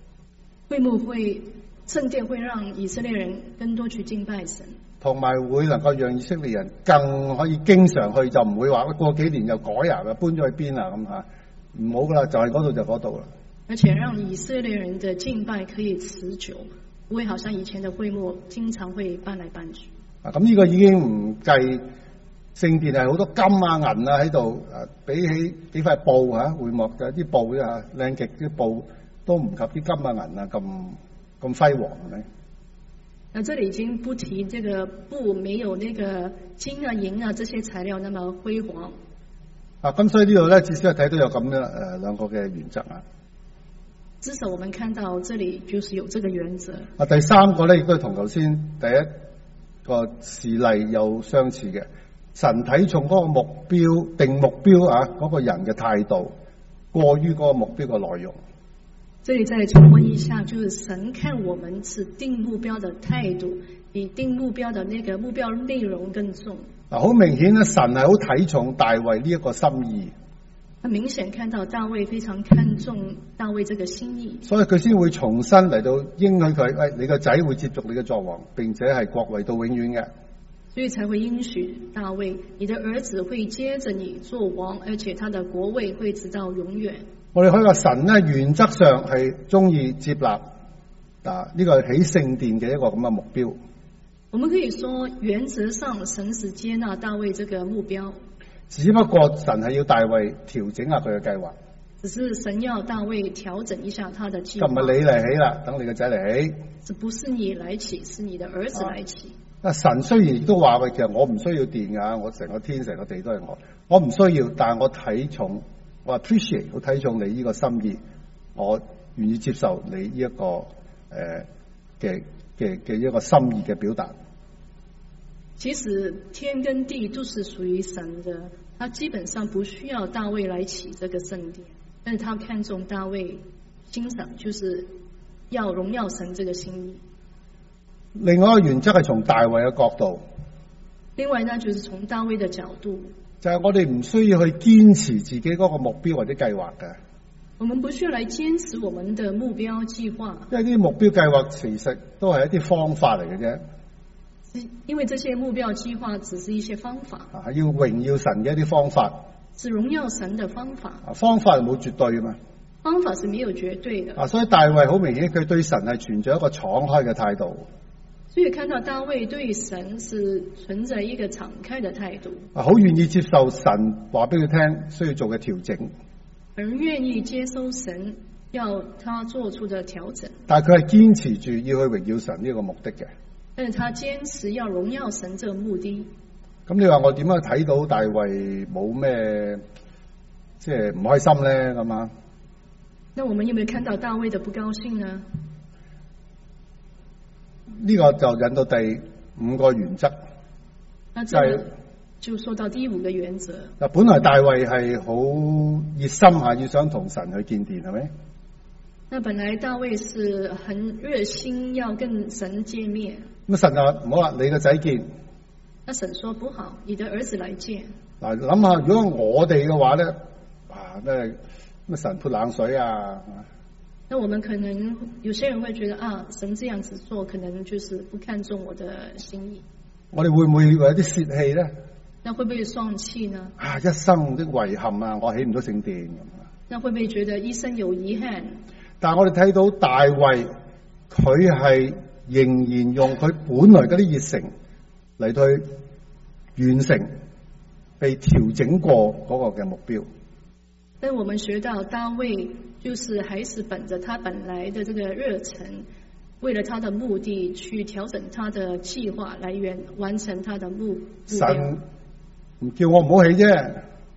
聖殿會讓以色列人更多去敬拜神， 同埋會能夠讓以色列人更可以經常去，就唔會話過幾年又改啊，搬咗去邊啊咁嚇，唔好噶啦，就係嗰度就嗰度啦。 而且讓以色列人的敬拜可以持久，不會好像以前的會幕經常會搬來搬去。咁呢個已經唔計聖殿係好多金啊銀啊喺度，比起幾塊布會幕嘅啲布啫靚極啲布都唔及啲金啊銀啊咁輝煌係咪？ 那這裡已經不提這個布沒有那個金啊銀啊這些材料那麼輝煌。 咁所以呢度咧，至少係睇到有咁樣兩個嘅原則啊。 至少我們看到這裡就是有這個原則。 第三個咧，亦都係同頭先第一個事例有相似嘅。神睇重嗰個目標定目標嗰個人嘅態度，過於嗰個目標嘅內容。 這裡再重溫一下，就是神看我們是定目標的態度，比定目標的那個目標內容更重。 好明顯咧，神係好睇重大衛呢一個心意。 很明顯看到大衛非常看重大衛這個心意，所以佢先會重新嚟到應許佢，你個仔會接續你嘅作王，並且係國位到永遠嘅。 所以才會應許大衛，你的兒子會接着你做王，而且他的國位會直到永遠。 我哋可以話神咧，原則上係中意接納呢個起聖殿嘅一個咁嘅目標。 我們可以說原則上神是接納大衛這個目標， 只不過神係要大衛調整下佢嘅計劃。 只是神要大衛調整一下他的計劃。 咁唔係你嚟起啦，等你個仔嚟起。 這不是你來起，是你的兒子來起。 神雖然都話其實我唔需要殿㗎，我成個天成個地都係我唔需要，但係我睇重，我 appreciate， 我睇重你呢個心意，我願意接受你呢一個嘅一個心意嘅表達。 其實天跟地都是屬於神的，他基本上不需要大衛來起這個聖殿，但是他看重大衛欣賞，就是要榮耀神這個心意。 另外一個原則係從大衛嘅角度， 另外呢，就是從大衛的角度， 就係我哋唔需要去堅持自己嗰個目標或者計劃嘅。 我們不需要來堅持我們的目標計劃， 因為呢啲目標計劃其實都係一啲方法嚟嘅啫。 因為這些目標計劃只是一些方法， 係要榮耀神嘅一啲方法， 是榮耀神的方法。 方法係冇絕對嘛， 方法是沒有絕對的。 所以大衛好明顯佢對神係存在一個敞開嘅態度。 所以看到大衛對神是存在一個敞開的態度， 好願意接受神話俾佢聽需要做嘅調整， 很願意接收神要他做出的調整。 但係佢係堅持住要去榮耀神呢個目的嘅。 但是他堅持要榮耀神這個目的。 咁你話我點樣睇到大衛冇咩即係唔開心咧？咁啊？ 那我們有沒有看到大衛的不高興呢？ 呢個就引到第5個原則。 那這個就說到第5個原則。 嗱，本來大衛係好熱心下要想同神去見面，係咪？ 那本來大衛是很熱心要跟神見面。 咁神就唔好話你個仔見。 那神說不好，你的兒子來見。 嗱，諗下如果我哋嘅話咧，咩神潑冷水啊？ 那我們可能有些人會覺得神這樣子做可能就是不看重我的心意。 我哋會唔會有啲泄氣咧？ 那會不會喪氣呢？ 一生的遺憾啊，我起唔到聖殿咁。 那會不會覺得一生有遺憾？ 但係我哋睇到大衛，佢係仍然用佢本來嗰啲熱誠嚟去完成被調整過嗰個嘅目標。 但我們學到大衛就是還是本着他本來的這個熱忱，為了他的目的去調整他的計劃來完成他的目標。 唔叫我唔好起啫。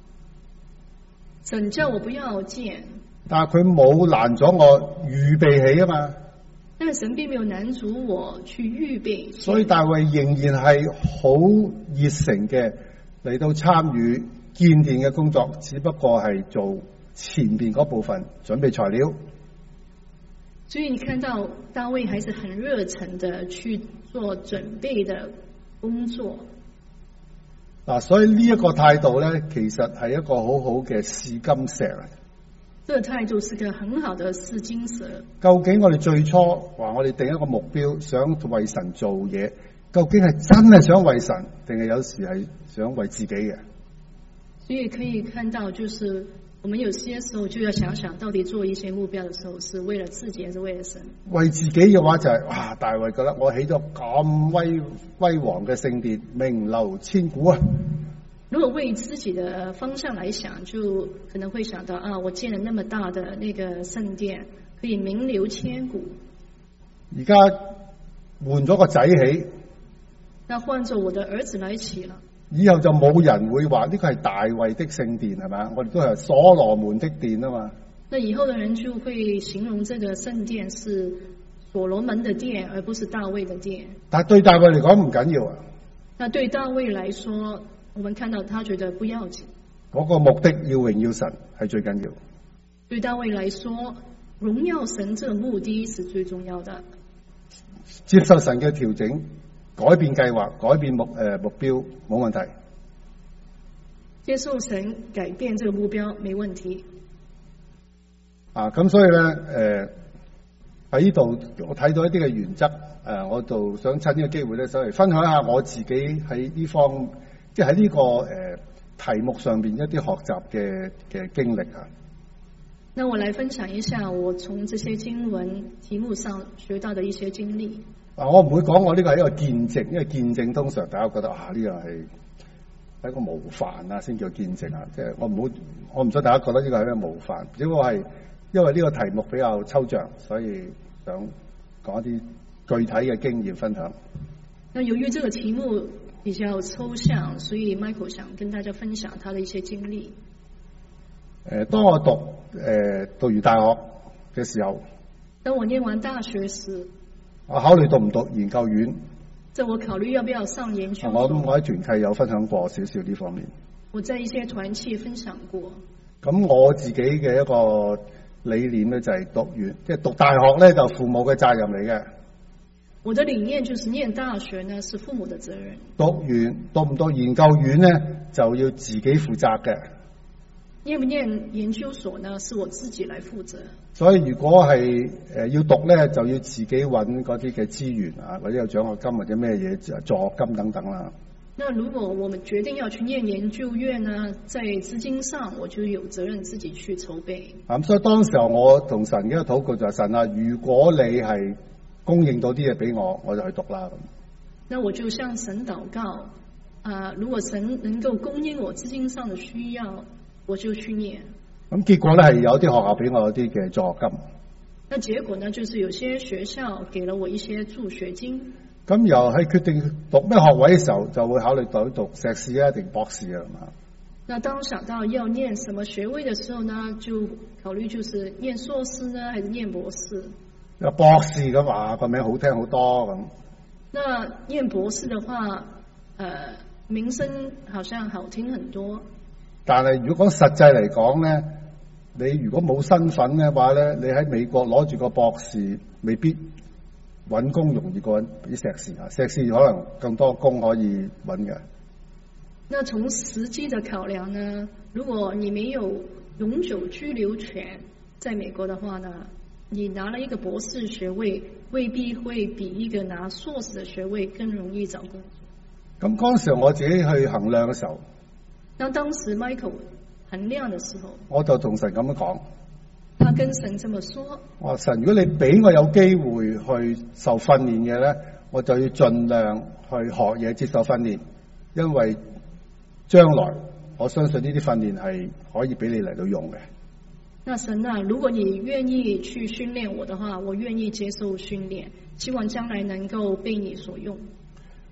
神叫我不要建， 但係佢冇攔咗我預備起啊嘛。 但神並沒有攔阻我去預備， 所以大衛仍然係好熱誠嘅嚟到參與建殿嘅工作，只不過係做前邊嗰部分準備材料。 所以你看到大衛還是很熱誠的去做準備的工作。 嗱，所以呢一個態度咧，其實係一個好好嘅試金石啊！ 這個態度是個很好的試金石。 究竟我哋最初話我哋定一個目標，想為神做嘢，究竟係真係想為神，定係有時係想為自己嘅？ 所以可以看到，就是我們有些時候就要想想，到底做一些目標的時候，是為了自己還是為了神？為自己嘅話就係、哇！大衛覺得我起咗咁威煌嘅聖殿，名留千古啊！ 如果為自己的方向來想，就可能會想到啊，我建了那麼大的那個聖殿，可以名留千古。 而家換咗個仔起， 那換咗我的兒子來起了， 以後就冇人會話呢個係大衛的聖殿，係咪？我哋都係所羅門的殿啊嘛。 那以後的人就會形容這個聖殿是所羅門的殿，而不是大衛的殿。 但係對大衛嚟講唔緊要啊。 那對大衛來說，我們看到他覺得不要緊， 嗰個目的要榮耀神係最緊要。 對大衛來說，榮耀神這個目的是最重要的。 接受神嘅調整，改變計劃，改變目標，冇問題。 接受神改變這個目標，沒問題。 咁所以咧，喺呢度我睇到一啲嘅原則，我就想趁呢個機會咧，稍微分享一下我自己喺呢方。即係喺呢個題目上邊一啲學習嘅經歷啊。 那我來分享一下我從這些經文題目上學到的一些經歷。 我唔會講我呢個係一個見證，因為見證通常大家覺得呢個係一個模範啊，先叫見證啊。即係我唔想大家覺得呢個係一個模範，只不過係因為呢個題目比較抽象，所以想講一啲具體嘅經驗分享。 那由於這個題目比較抽象，所以 Michael 想跟大家分享他的一些經歷。 當我讀完大學嘅時候， 當我念完大學時， 我考慮讀唔讀研究院。 在我考慮要不要上研究所。 我喺團契有分享過少少呢方面。 我在一些團契分享過。 咁我自己嘅一個理念咧，就係讀完即係讀大學咧，就父母嘅責任嚟嘅。 我的理念就是念大學呢是父母的責任。 讀唔讀研究院呢，就要自己負責嘅。 念唔念研究所呢，是我自己來負責。 所以如果係要讀呢，就要自己揾嗰啲嘅資源啊，或者有獎學金或者咩嘢助學金等等啦。 那如果我們決定要去念研究院呢，在資金上我就有責任自己去籌備。咁所以當時候我同神嘅一個禱告就係神啊，如果你係供應到啲嘢俾我，我就去讀啦。 那我就向神禱告，如果神能夠供應我資金上的需要，我就去念。咁結果咧係有啲學校俾我有啲嘅助學金。 那結果呢，就是有些學校給了我一些助學金。 咁又喺決定讀咩學位嘅時候，就會考慮到讀碩士啊定博士啊嘛。 那當想到要念什麼學位的時候呢，就考慮就是念碩士呢，還是念博士？ 博士嘅話個名好聽好多咁。 那念博士的話，名聲好像好聽很多。 但係如果講實際嚟講咧，你如果冇身份嘅話咧，你喺美國攞住個博士，未必揾工容易過啲碩士啊。碩士可能更多工可以揾嘅。 那從實際的考量呢，如果你沒有永久居留權在美國的話呢，你拿了一個博士學位，未必會比一個拿碩士的學位更容易找工作。 咁嗰時候我自己去衡量嘅時候， 那當時 Michael 衡量的時候， 我就同神咁樣講， 他跟神這麼說：我神，如果你俾我有機會去受訓練嘅咧，我就要盡量去學嘢，接受訓練，因為將來我相信呢啲訓練係可以俾你嚟到用嘅。 那神啊，如果你願意去訓練我的話，我願意接受訓練，希望將來能夠被你所用。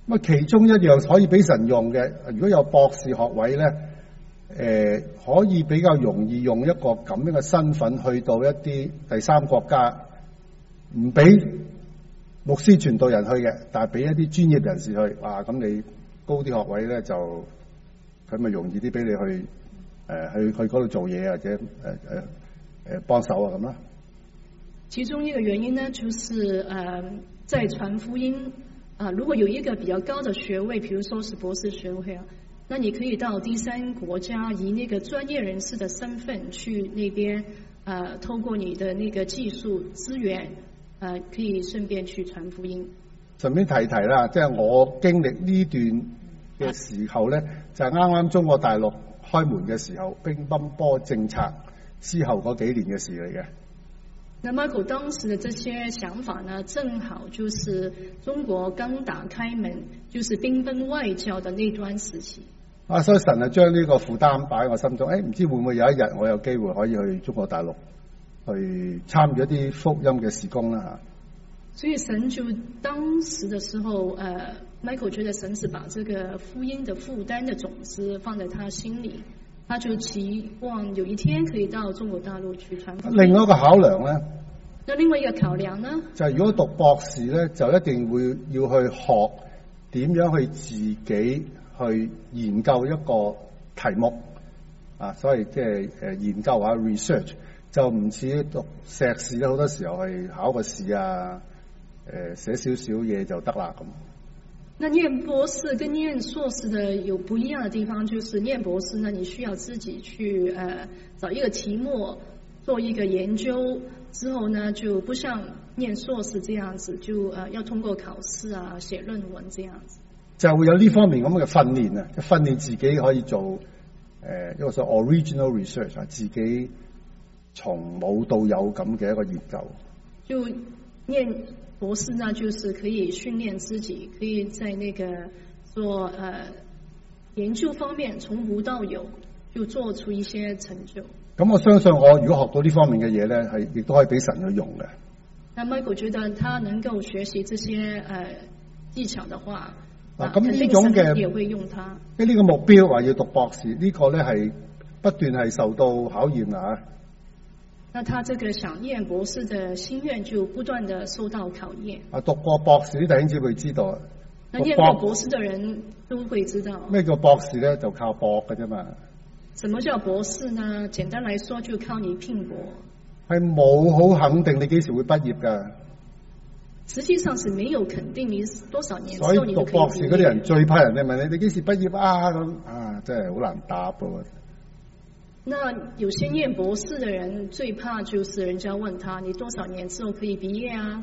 咁其中一樣可以俾神用嘅，如果有博士學位咧，可以比較容易用一個咁樣嘅身份去到一啲第三國家，唔俾牧師傳道人去嘅，但係俾一啲專業人士去。咁你高啲學位咧，就佢咪容易啲俾你去去嗰度做嘢，或者幫手啊咁啦。 其中一個原因呢，就是在傳福音如果有一個比較高的學位，譬如說是博士學位那你可以到第三國家，以那個專業人士的身份去那邊透過你的那個技術資源可以順便去傳福音。 順便提提啦，即係我經歷呢段嘅時候咧，就係啱啱中國大陸開門嘅時候，乒乓波政策之後嗰幾年嘅事嚟嘅。 那 Michael 當時的這些想法呢，正好就是中國剛打開門，就是繽紛外交的那段時期。 所以神就將呢個負擔擺喺我心中，唔知會唔會有一日我有機會可以去中國大陸去參與一啲福音嘅事工啦吓。 所以神就當時的時候，Michael 覺得神是把這個福音的負擔的種子放在他心裏，他就期望有一天可以到中國大陸去傳福音。 另外一個考量呢， 那另外一個考量呢，就係如果讀博士呢，就一定會要去學點樣去自己去研究一個題目所以即係研究下 research， 就唔似讀碩士咧，好多時候係考個試寫少少嘢就得啦咁。 那念博士跟念碩士的有不一樣的地方，就是念博士呢，你需要自己去找一個題目做一個研究，之後呢就不像念碩士這樣子，就要通過考試寫論文這樣子。 就會有呢方面咁嘅訓練訓練自己可以做一個所謂 original research 自己從冇到有咁嘅一個研究。 就念博士呢，就是可以訓練自己，可以在那個做研究方面從無到有，就做出一些成就。 咁我相信我如果學到呢方面嘅嘢咧，係亦都可以俾神去用嘅。 那 Michael 覺得他能夠學習這些技巧的話， 咁呢種嘅也會用它。 呢個目標話要讀博士，呢個咧係不斷係受到考驗啦。 那他這個想念博士的心願就不斷的受到考驗。 讀過博士啲弟兄姊妹知道， 那念過博士的人都會知道。咩叫博士咧？就靠搏嘅啫嘛。 什麼叫博士呢？簡單來說，就靠你拼搏。 係冇好肯定你幾時會畢業噶。 實際上是沒有肯定你多少年之後所以讀你就可以畢業。 博士嗰啲人最怕人哋問你幾時畢業啊咁真係好難答㗎。 那有些念博士的人最怕就是人家問他你多少年之後可以畢業啊？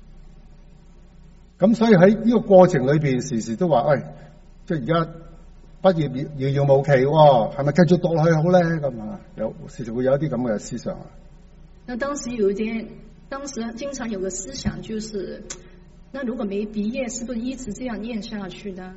咁所以喺呢個過程裏邊，時時都話喂，即係而家畢業遙遙無期喎，係咪繼續讀落去好咧？咁有時時會有一啲咁嘅思想。 那當時經常有個思想就是，那如果沒畢業，是不是一直這樣念下去呢？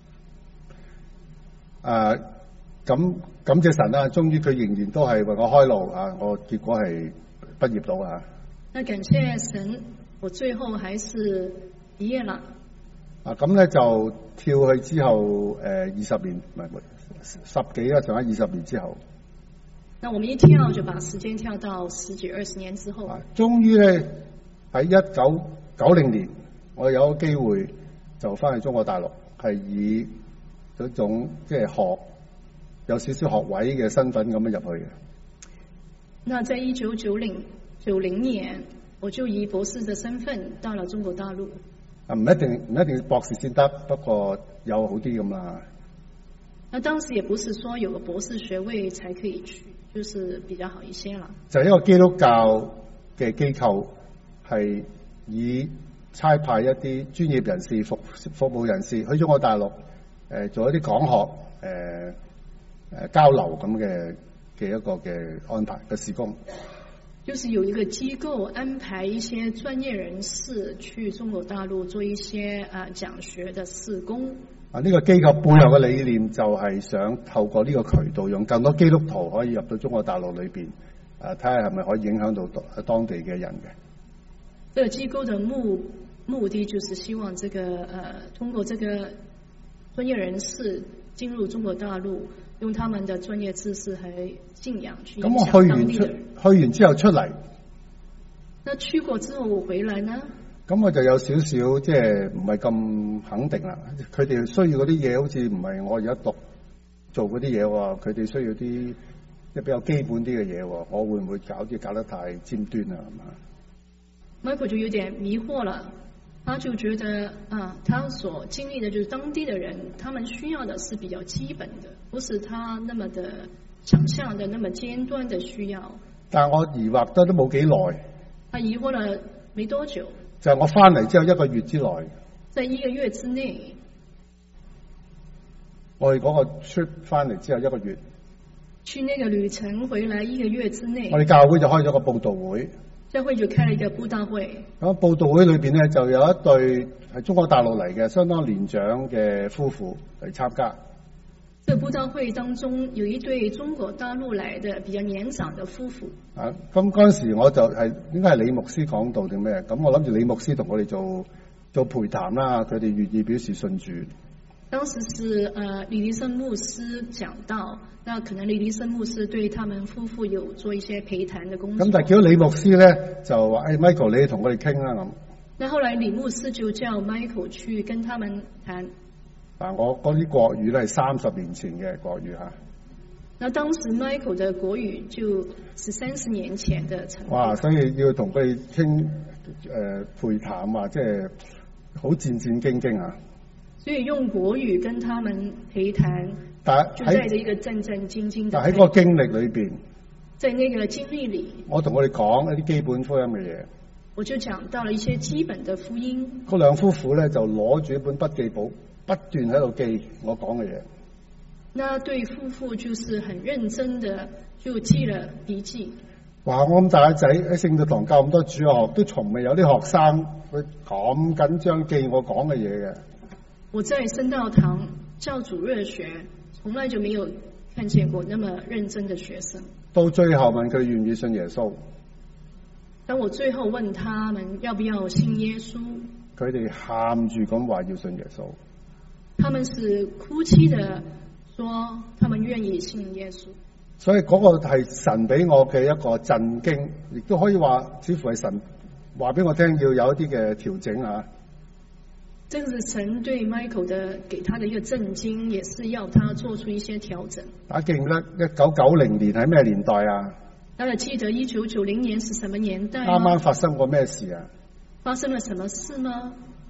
咁感謝神啦，終於佢仍然都係為我開路我結果係畢業到那感謝神，我最後還是畢業了。 咁咧就跳去之後20年，唔係10幾啦，仲有20年之後。 那我們一跳就把時間跳到10幾20年之後。 終於咧喺1990年，我有個機會就翻去中國大陸，係以嗰種即係學有少少學位嘅身份咁樣入去嘅。 那在1990年，我就以博士的身份到了中國大陸。 唔一定博士先得，不過有好啲咁啦。 那當時也不是說有個博士學位才可以去，就是比較好一些啦。 就係一個基督教嘅機構，係以差派一啲專業人士、服務人士去中國大陸做一啲講學交流咁嘅一個嘅安排嘅事工。 就是有一個機構安排一些專業人士去中國大陸做一些講學的事工。呢個機構背後嘅理念就係想透過呢個渠道，讓更多基督徒可以入到中國大陸裏邊，睇下係咪可以影響到當地嘅人嘅。這個機構的目的就是希望这个通過這個專業人士進入中國大陸，用他們的專業知識和信仰去影響當地的人。 去完之後出嚟， 那去過之後回來呢？ 咁我就有少少即係唔係咁肯定啦。佢哋需要嗰啲嘢，好似唔係我而家做嗰啲嘢喎。佢哋需要啲即係比較基本啲嘅嘢喎。我會唔會搞得太尖端啊？係嘛 ？Michael 就有點迷惑了，他就覺得他所經歷的就是當地的人，他們需要的是比較基本的，不是他那麼的想象的那麼尖端的需要。 但係我疑惑得都冇幾耐。 他疑惑了沒多久。 就係我翻嚟之後1個月之內， 在1個月之內， 我哋嗰個 trip 翻嚟之後1個月， 去那個旅程回來1個月之內， 我哋教會就開咗個佈道會， 教會就開了一個佈道會。 咁佈道會裏邊咧就有一對係中國大陸嚟嘅相當年長嘅夫婦嚟參加。 這佈道會當中有一對中國大陸來的比較年長的夫婦。 咁嗰陣時我就應該係李牧師講道定咩？咁我諗住李牧師同我哋做陪談啦，佢哋願意表示信主。 當時是李立生牧師講道，那可能李立生牧師對他們夫婦有做一些陪談的工作。 咁但係叫李牧師咧就話：Michael，你同我哋傾啦咁。 那後來李牧師就叫 Michael 去跟他們談。 我嗰啲國語咧係30年前嘅國語嚇。 那當時 Michael 的國語就是30年前的程度。 哇！所以要同佢哋傾陪談啊，即係好戰戰兢兢啊。 所以用國語跟他們陪談，就帶着一個戰戰兢兢的。 但喺嗰個經歷裏邊， 在那個經歷裏， 我同佢哋講一啲基本福音嘅嘢。 我就講到了一些基本的福音。 嗰兩夫婦咧就攞住一本筆記簿，不斷喺度記我講嘅嘢。 那對夫婦就是很認真的就記了筆記。 哇！我咁大個仔喺聖道堂教咁多主學，都從未有啲學生佢咁緊張記我講嘅嘢嘅。 我在聖道堂教主日學，從來就沒有看見過那麼認真的學生。 到最後問佢願意信耶穌。 當我最後問他們要不要信耶穌， 佢哋喊住咁話要信耶穌。 他們是哭泣的說他們願意信耶穌。 所以嗰個係神俾我嘅一個震驚，亦都可以話似乎係神話俾我聽要有一啲嘅調整啊。 這個是神對 Michael 的給他的一個震驚，也是要他做出一些調整。 大家記唔記得1990年係咩年代啊？ 大家記得1990年是什麼年代？ 啱啱發生過咩事啊？ 發生了什麼事嗎？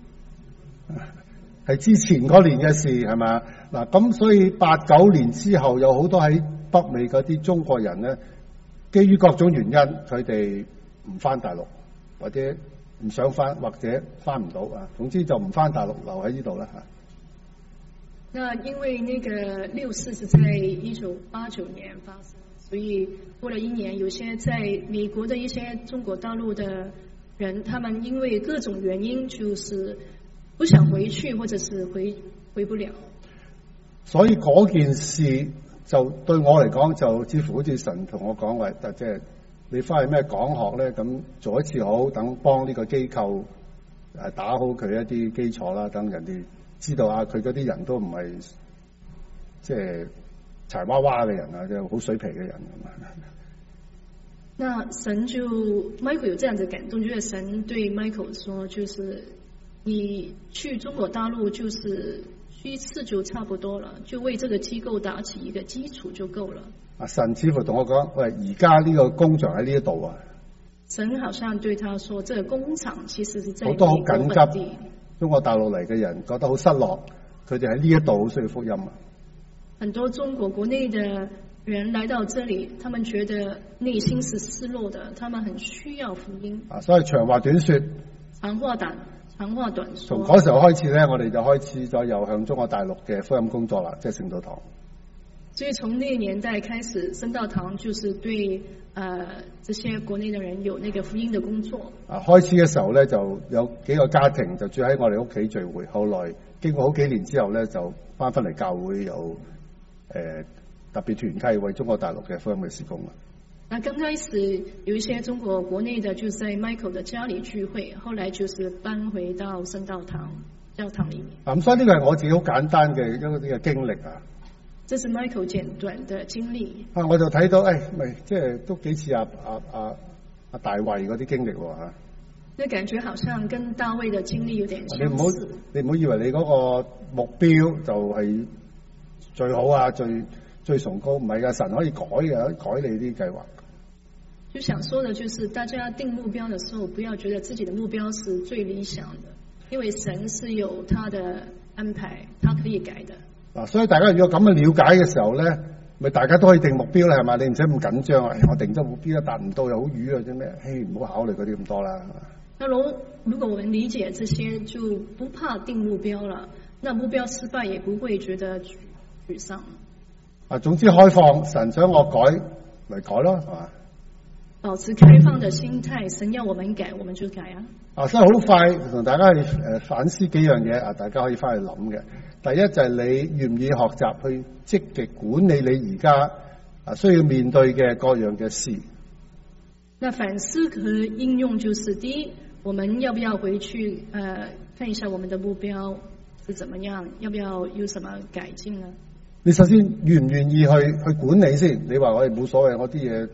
係之前嗰年嘅事係嘛？嗱，咁所以89年之後有好多喺北美嗰啲中國人咧，基於各種原因，佢哋唔翻大陸，或者唔想翻，或者翻唔到啊。總之就唔翻大陸，留喺呢度啦嚇。 那因為那個6四是在1989年發生，所以過了1年，有些在美國的一些中國大陸的人，他們因為各種原因，就是不想回去，或者是回不了。所以嗰件事就對我嚟講，就似乎好似神同我講話，即係你翻去咩講學咧，咁做一次好，等幫呢個機構打好佢一啲基礎啦，等人哋知道啊，佢嗰啲人都唔係即係柴娃娃嘅人啊，即係好水皮嘅人咁啊。 那神就 Michael 有這樣子感動，就是神對 Michael 說，就是你去中國大陸就是去一次就差不多了，就為這個機構打起一個基礎就夠了。 啊，神似乎同我講，喂，而家呢個工場喺呢一度啊。 神好像對他說，這個工廠其實是在好多好緊急，中國大陸嚟嘅人覺得好失落，佢哋喺呢一度好需要福音啊。 很多中國國內的人來到這裡，他們覺得內心是失落的，他們很需要福音。 啊，所以長話短說， 長話短說。 從嗰時候開始咧，我哋就開始咗又向中國大陸嘅福音工作啦，即係聖道堂。 所以從那個年代開始，聖道堂就是對這些國內的人有那個福音的工作。啊， 開始嘅時候咧，就有幾個家庭就住喺我哋屋企聚會，後來經過好幾年之後咧，就翻嚟教會有特別團契為中國大陸嘅福音嘅事工啦。 那剛開始有一些中國國內的，就在 Michael 的家裏聚會，後來就是搬回到聖道堂教堂裏面。 咁所以呢個係我自己好簡單嘅一啲嘅經歷啊。 這是 Michael 簡短的經歷。 我就睇到，咪即係都幾似阿大衛嗰啲經歷喎嚇。 那感覺好像跟大衛的經歷有點相似。 你唔好以為你嗰個目標就係最好啊，最崇高，唔係噶，神可以改嘅，改你啲計劃。 就想說的就是大家定目標的時候，不要覺得自己的目標是最理想的，因為神是有他的安排，他可以改的。 所以大家如果咁嘅了解嘅時候咧，咪大家都可以定目標啦，係嘛？你唔使咁緊張啊！我定咗目標達唔到又好瘀啊，啲咩？唔好考慮嗰啲咁多啦。 那如果我們理解這些，就不怕定目標了。那目標失敗也不會覺得沮喪。 總之開放，神想我改，咪改咯，係嘛？ 保持開放的心態，神要我們改，我們就改啊。 所以好快同大家去反思幾樣嘢啊，大家可以翻去諗嘅。第一就係你願唔願意學習去積極管理你而家需要面對嘅各樣嘅事。 那反思和應用就是第一，我們要不要回去看一下我們的目標是怎麼樣，要不要有什麼改進呢？ 你首先願唔願意去管理先？你話我哋冇所謂，我啲嘢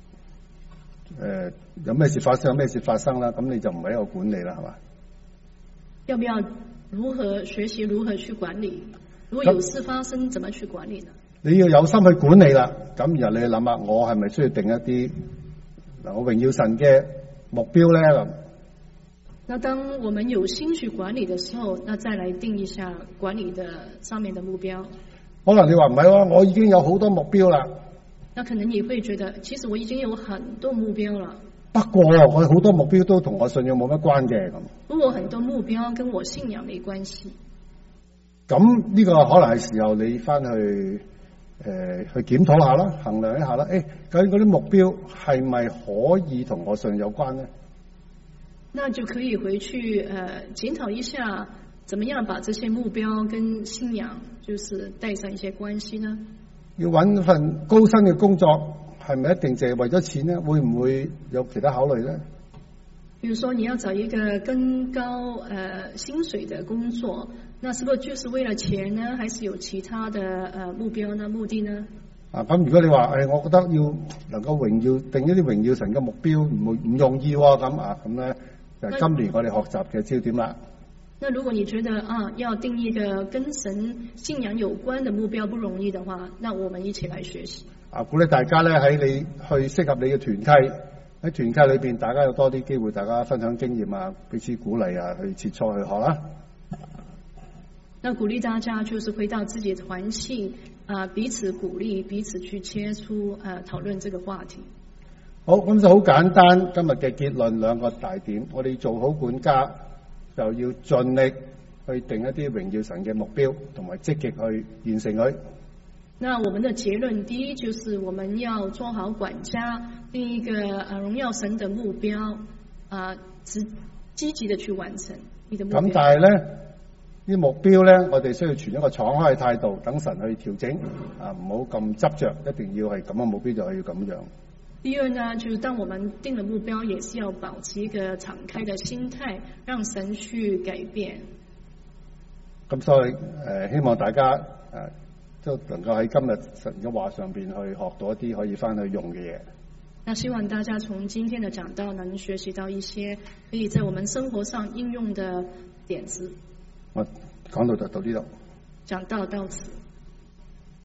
有咩事發生有咩事發生啦，咁你就唔係一個管理啦，係嘛？要不要如何學習如何去管理？如果有事發生，怎麼去管理呢？ 你要有心去管理啦，咁然後你諗下，我係咪需要定一啲我榮耀神嘅目標咧？ 那當我們有心去管理的時候，那再來定一下管理的上面的目標。 可能你話唔係喎，我已經有好多目標啦。 那可能你會覺得，其實我已經有很多目標了。 不過我好多目標都同我信仰冇乜關嘅咁。 不過很多目標跟我信仰沒關係。 咁呢個可能係時候你翻去去檢討下啦，衡量一下啦。究竟嗰啲目標係咪可以同我信仰有關呢？ 那就可以回去檢討一下，怎麼樣把這些目標跟信仰就是帶上一些關係呢？ 要揾份高薪嘅工作，係咪一定淨係為咗錢呢？會唔會有其他考慮呢？ 比如說你要找一個更高薪水的工作，那是不是就是為了錢呢？還是有其他的目標呢？目的呢？ 咁如果你話我覺得要能夠榮耀定一啲榮耀神嘅目標唔容易喎，咁咧就係今年我哋學習嘅焦點啦。 那如果你覺得要定一個跟神信仰有關的目標不容易的話，那我們一起來學習。 鼓勵大家咧喺你去適合你嘅團契，喺團契裏邊大家有多啲機會，大家分享經驗啊，彼此鼓勵啊，去切磋去學啦。 那鼓勵大家就是回到自己的團契彼此鼓勵，彼此去切磋討論這個話題。 好，咁就好簡單，今日嘅結論兩個大點，我哋做好管家就要盡力去定一啲榮耀神嘅目標，同埋積極去完成佢。 那我們的結論，第一就是我們要做好管家，定一個榮耀神的目標，積極的去完成你的目標。咁但係咧，啲目標咧，我哋需要存一個敞開嘅態度，等神去調整，唔好咁執着，一定要係咁嘅目標就係要咁樣。 第二呢，就是當我們定了目標，也是要保持一個敞開的心態，讓神去改變。 咁所以希望大家都能夠喺今日神嘅話上邊去學到一啲可以翻去用嘅嘢。 那希望大家從今天的講道能學習到一些可以在我們生活上應用的點子。 我講到就到呢度。 講道到此。